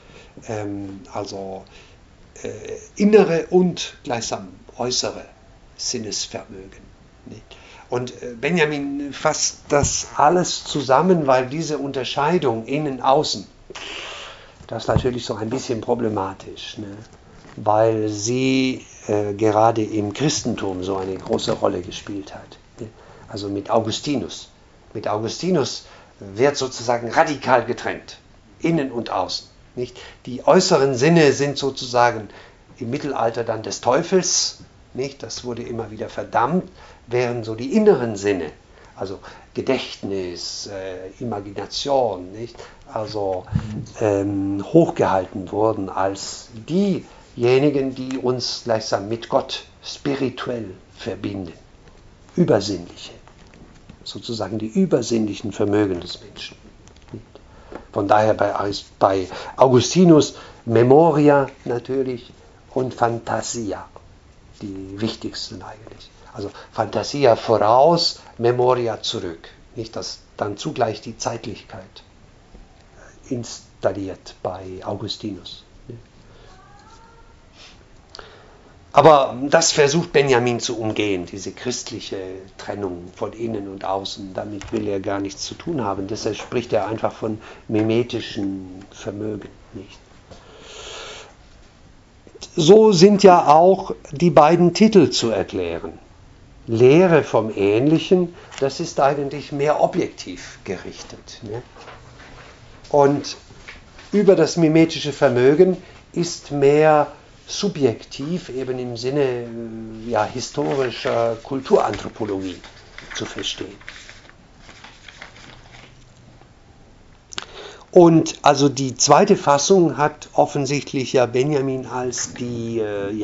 S1: Innere und gleichsam äußere Sinnesvermögen. Nicht? Und Benjamin fasst das alles zusammen, weil diese Unterscheidung innen-außen, das ist natürlich so ein bisschen problematisch, ne? Weil sie gerade im Christentum so eine große Rolle gespielt hat. Ne? Also mit Augustinus. Mit Augustinus wird sozusagen radikal getrennt, innen und außen. Nicht? Die äußeren Sinne sind sozusagen im Mittelalter dann des Teufels, nicht? Das wurde immer wieder verdammt, während so die inneren Sinne, also Gedächtnis, Imagination, nicht? Also hochgehalten wurden als diejenigen, die uns gleichsam mit Gott spirituell verbinden, übersinnliche, sozusagen die übersinnlichen Vermögen des Menschen. Nicht? Von daher bei Augustinus Memoria natürlich und Fantasia, die wichtigsten eigentlich. Also Fantasia voraus, Memoria zurück. Nicht, dass dann zugleich die Zeitlichkeit installiert bei Augustinus. Aber das versucht Benjamin zu umgehen, diese christliche Trennung von innen und außen. Damit will er gar nichts zu tun haben. Deshalb spricht er einfach von mimetischen Vermögen. Nicht? So sind ja auch die beiden Titel zu erklären. Lehre vom Ähnlichen, das ist eigentlich mehr objektiv gerichtet. Ne? Und über das mimetische Vermögen ist mehr subjektiv, eben im Sinne historischer Kulturanthropologie zu verstehen. Und also die zweite Fassung hat offensichtlich ja Benjamin als die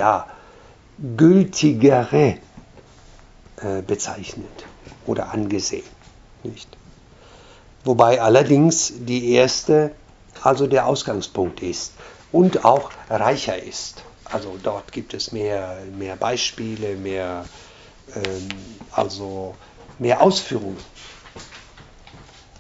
S1: gültigere bezeichnet oder angesehen. Nicht? Wobei allerdings die erste also der Ausgangspunkt ist und auch reicher ist. Also dort gibt es mehr Beispiele, mehr Ausführungen.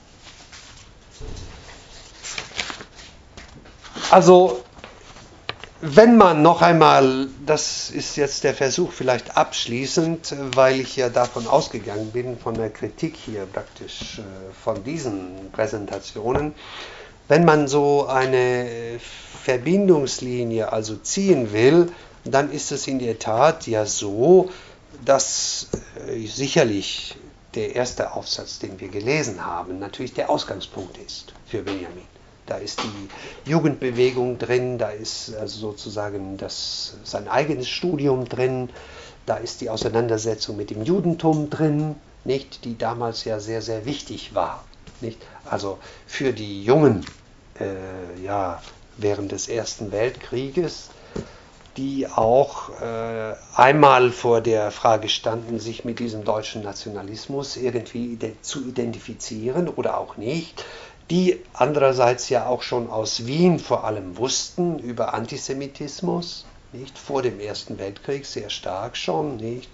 S1: Also wenn man noch einmal, das ist jetzt der Versuch vielleicht abschließend, weil ich ja davon ausgegangen bin, von der Kritik hier praktisch von diesen Präsentationen, wenn man so eine Verbindungslinie also ziehen will, dann ist es in der Tat ja so, dass sicherlich der erste Aufsatz, den wir gelesen haben, natürlich der Ausgangspunkt ist für Benjamin. Da ist die Jugendbewegung drin, da ist also sozusagen sein eigenes Studium drin, da ist die Auseinandersetzung mit dem Judentum drin, nicht, die damals ja sehr, sehr wichtig war. Nicht? Also für die Jungen während des Ersten Weltkrieges, die auch einmal vor der Frage standen, sich mit diesem deutschen Nationalismus irgendwie zu identifizieren oder auch nicht, die andererseits ja auch schon aus Wien vor allem wussten über Antisemitismus, nicht vor dem Ersten Weltkrieg sehr stark schon, nicht,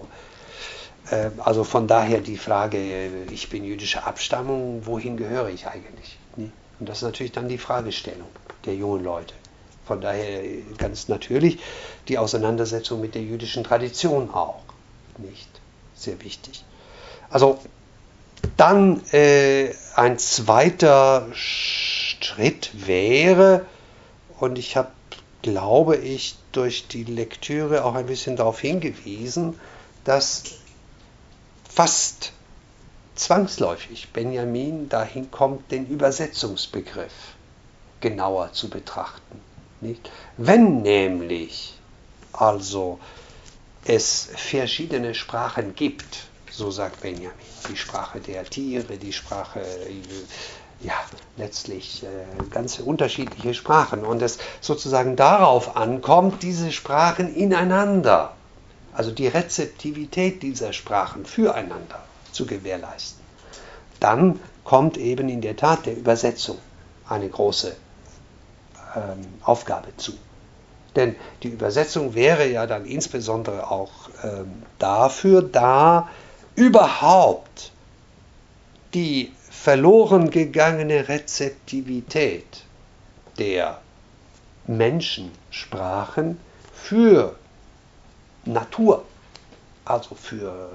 S1: also von daher die Frage, ich bin jüdischer Abstammung, wohin gehöre ich eigentlich? Nicht? Und das ist natürlich dann die Fragestellung der jungen Leute. Von daher ganz natürlich die Auseinandersetzung mit der jüdischen Tradition auch, nicht, sehr wichtig. Also dann ein zweiter Schritt wäre, und ich habe, glaube ich, durch die Lektüre auch ein bisschen darauf hingewiesen, dass fast zwangsläufig Benjamin dahin kommt, den Übersetzungsbegriff genauer zu betrachten. Nicht? Wenn nämlich also es verschiedene Sprachen gibt, so sagt Benjamin, die Sprache der Tiere, die Sprache, letztlich ganz unterschiedliche Sprachen, und es sozusagen darauf ankommt, diese Sprachen ineinander, also die Rezeptivität dieser Sprachen füreinander zu gewährleisten, dann kommt eben in der Tat der Übersetzung eine große Aufgabe zu. Denn die Übersetzung wäre ja dann insbesondere auch dafür da, überhaupt die verloren gegangene Rezeptivität der Menschensprachen für Natur, also für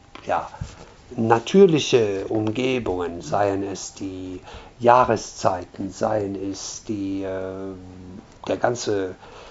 S1: natürliche Umgebungen, seien es die Jahreszeiten, seien es der ganze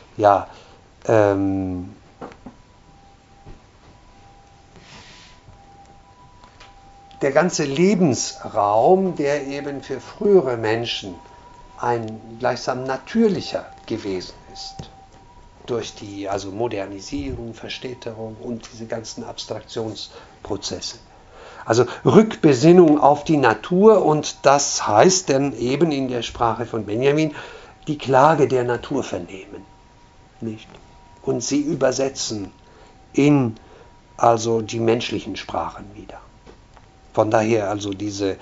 S1: der ganze Lebensraum, der eben für frühere Menschen ein gleichsam natürlicher gewesen ist. Durch die Modernisierung, Verstädterung und diese ganzen Abstraktionsprozesse. Also Rückbesinnung auf die Natur, und das heißt dann eben in der Sprache von Benjamin die Klage der Natur vernehmen. Nicht? Und sie übersetzen in die menschlichen Sprachen wieder. Von daher also diese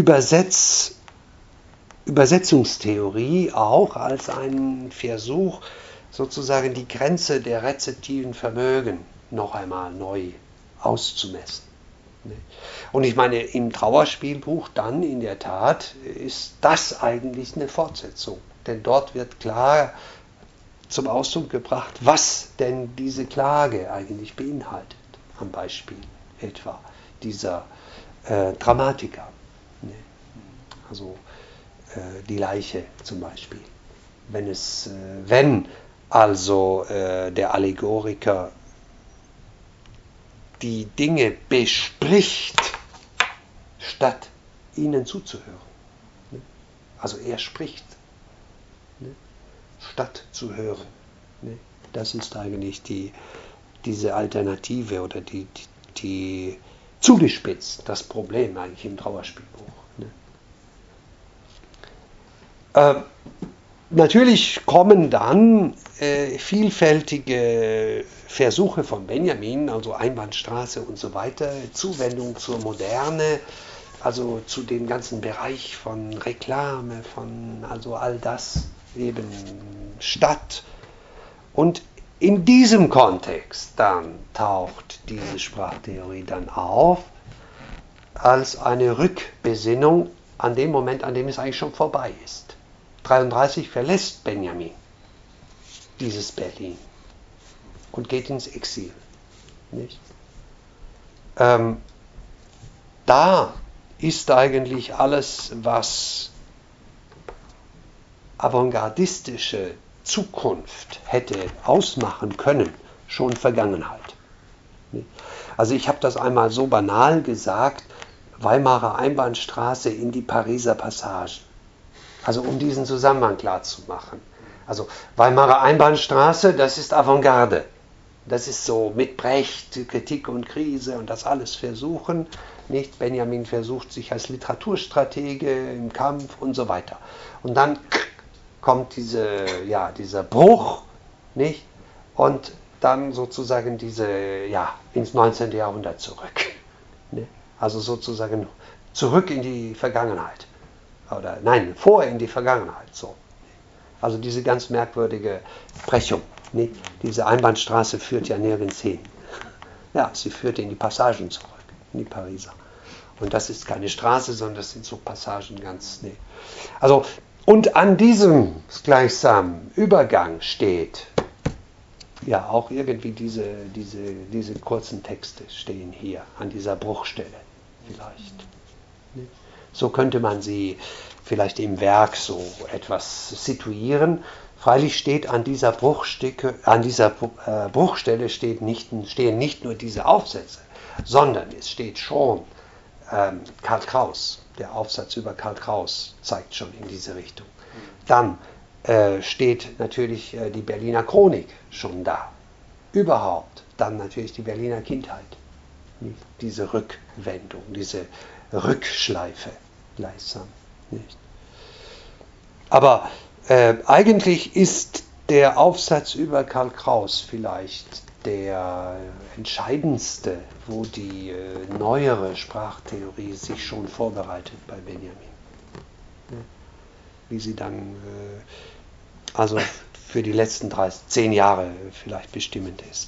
S1: Übersetzungstheorie auch als ein Versuch, sozusagen die Grenze der rezeptiven Vermögen noch einmal neu auszumessen. Und ich meine, im Trauerspielbuch dann in der Tat ist das eigentlich eine Fortsetzung. Denn dort wird klar zum Ausdruck gebracht, was denn diese Klage eigentlich beinhaltet. Am Beispiel etwa dieser Dramatiker. Also die Leiche zum Beispiel. Wenn der Allegoriker die Dinge bespricht, statt ihnen zuzuhören. Also er spricht, statt zu hören. Das ist eigentlich diese Alternative oder die zugespitzt, das Problem eigentlich im Trauerspielbuch. Natürlich kommen dann vielfältige Versuche von Benjamin, also Einbahnstraße und so weiter, Zuwendung zur Moderne, also zu dem ganzen Bereich von Reklame, von all das eben statt. Und in diesem Kontext dann taucht diese Sprachtheorie dann auf als eine Rückbesinnung an dem Moment, an dem es eigentlich schon vorbei ist. 33 verlässt Benjamin dieses Berlin und geht ins Exil. Nicht? Da ist eigentlich alles, was avantgardistische Zukunft hätte ausmachen können, schon Vergangenheit. Also ich habe das einmal so banal gesagt, Weimarer Einbahnstraße in die Pariser Passagen. Also um diesen Zusammenhang klar zu machen. Also Weimarer Einbahnstraße, das ist Avantgarde. Das ist so mit Brecht, Kritik und Krise und das alles versuchen. Nicht? Benjamin versucht sich als Literaturstratege im Kampf und so weiter. Und dann kommt dieser Bruch, nicht? Und dann sozusagen ins 19. Jahrhundert zurück. Ne? Also sozusagen zurück in die Vergangenheit. Oder nein, vor in die Vergangenheit. So. Also diese ganz merkwürdige Brechung. Ne? Diese Einbahnstraße führt ja nirgends hin. Ja, sie führt in die Passagen zurück, in die Pariser. Und das ist keine Straße, sondern das sind so Passagen ganz. Ne? Also, und an diesem gleichsam Übergang steht, ja, auch irgendwie diese kurzen Texte stehen hier, an dieser Bruchstelle vielleicht. Ne? So könnte man sie vielleicht im Werk so etwas situieren. Freilich steht an dieser Bruchstelle stehen nicht nur diese Aufsätze, sondern es steht schon Karl Kraus. Der Aufsatz über Karl Kraus zeigt schon in diese Richtung. Dann steht natürlich die Berliner Chronik schon da. Überhaupt dann natürlich die Berliner Kindheit. Diese Rückwendung, diese Rückschleife gleichsam. Nicht? Aber eigentlich ist der Aufsatz über Karl Kraus vielleicht der entscheidendste, wo die neuere Sprachtheorie sich schon vorbereitet bei Benjamin. Wie sie dann also für die letzten 10 Jahre vielleicht bestimmend ist.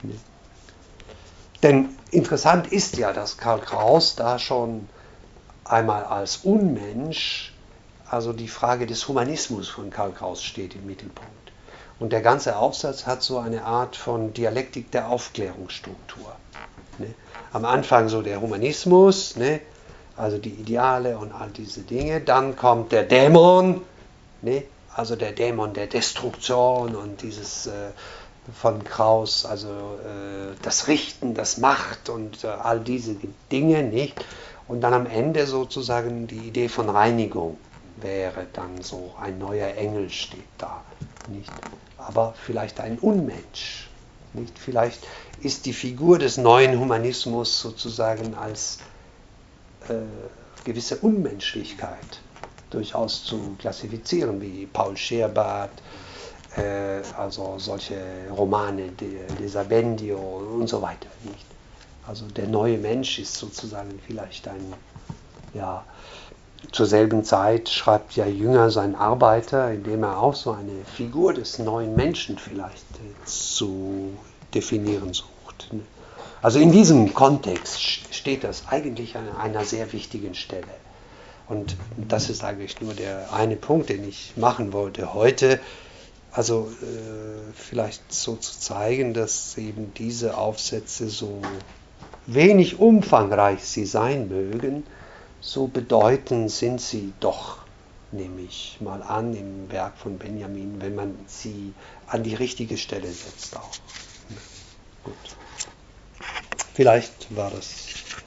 S1: Denn interessant ist ja, dass Karl Kraus da schon einmal als Unmensch, also die Frage des Humanismus von Karl Kraus steht im Mittelpunkt. Und der ganze Aufsatz hat so eine Art von Dialektik der Aufklärungsstruktur. Ne? Am Anfang so der Humanismus, ne? Also die Ideale und all diese Dinge. Dann kommt der Dämon, ne? Also der Dämon der Destruktion und dieses von Kraus, also das Richten, das Macht und all diese Dinge, nicht? Und dann am Ende sozusagen die Idee von Reinigung wäre dann so, ein neuer Engel steht da, nicht? Aber vielleicht ein Unmensch, nicht? Vielleicht ist die Figur des neuen Humanismus sozusagen als gewisse Unmenschlichkeit durchaus zu klassifizieren, wie Paul Scherbart, also solche Romane, Desabendio und so weiter, nicht? Also der neue Mensch ist sozusagen vielleicht zur selben Zeit schreibt ja Jünger sein Arbeiter, indem er auch so eine Figur des neuen Menschen vielleicht zu definieren sucht. Ne? Also in diesem Kontext steht das eigentlich an einer sehr wichtigen Stelle. Und das ist eigentlich nur der eine Punkt, den ich machen wollte heute. Also vielleicht so zu zeigen, dass eben diese Aufsätze, so wenig umfangreich sie sein mögen, so bedeutend sind sie doch, nehme ich mal an, im Werk von Benjamin, wenn man sie an die richtige Stelle setzt auch. Gut. Vielleicht war das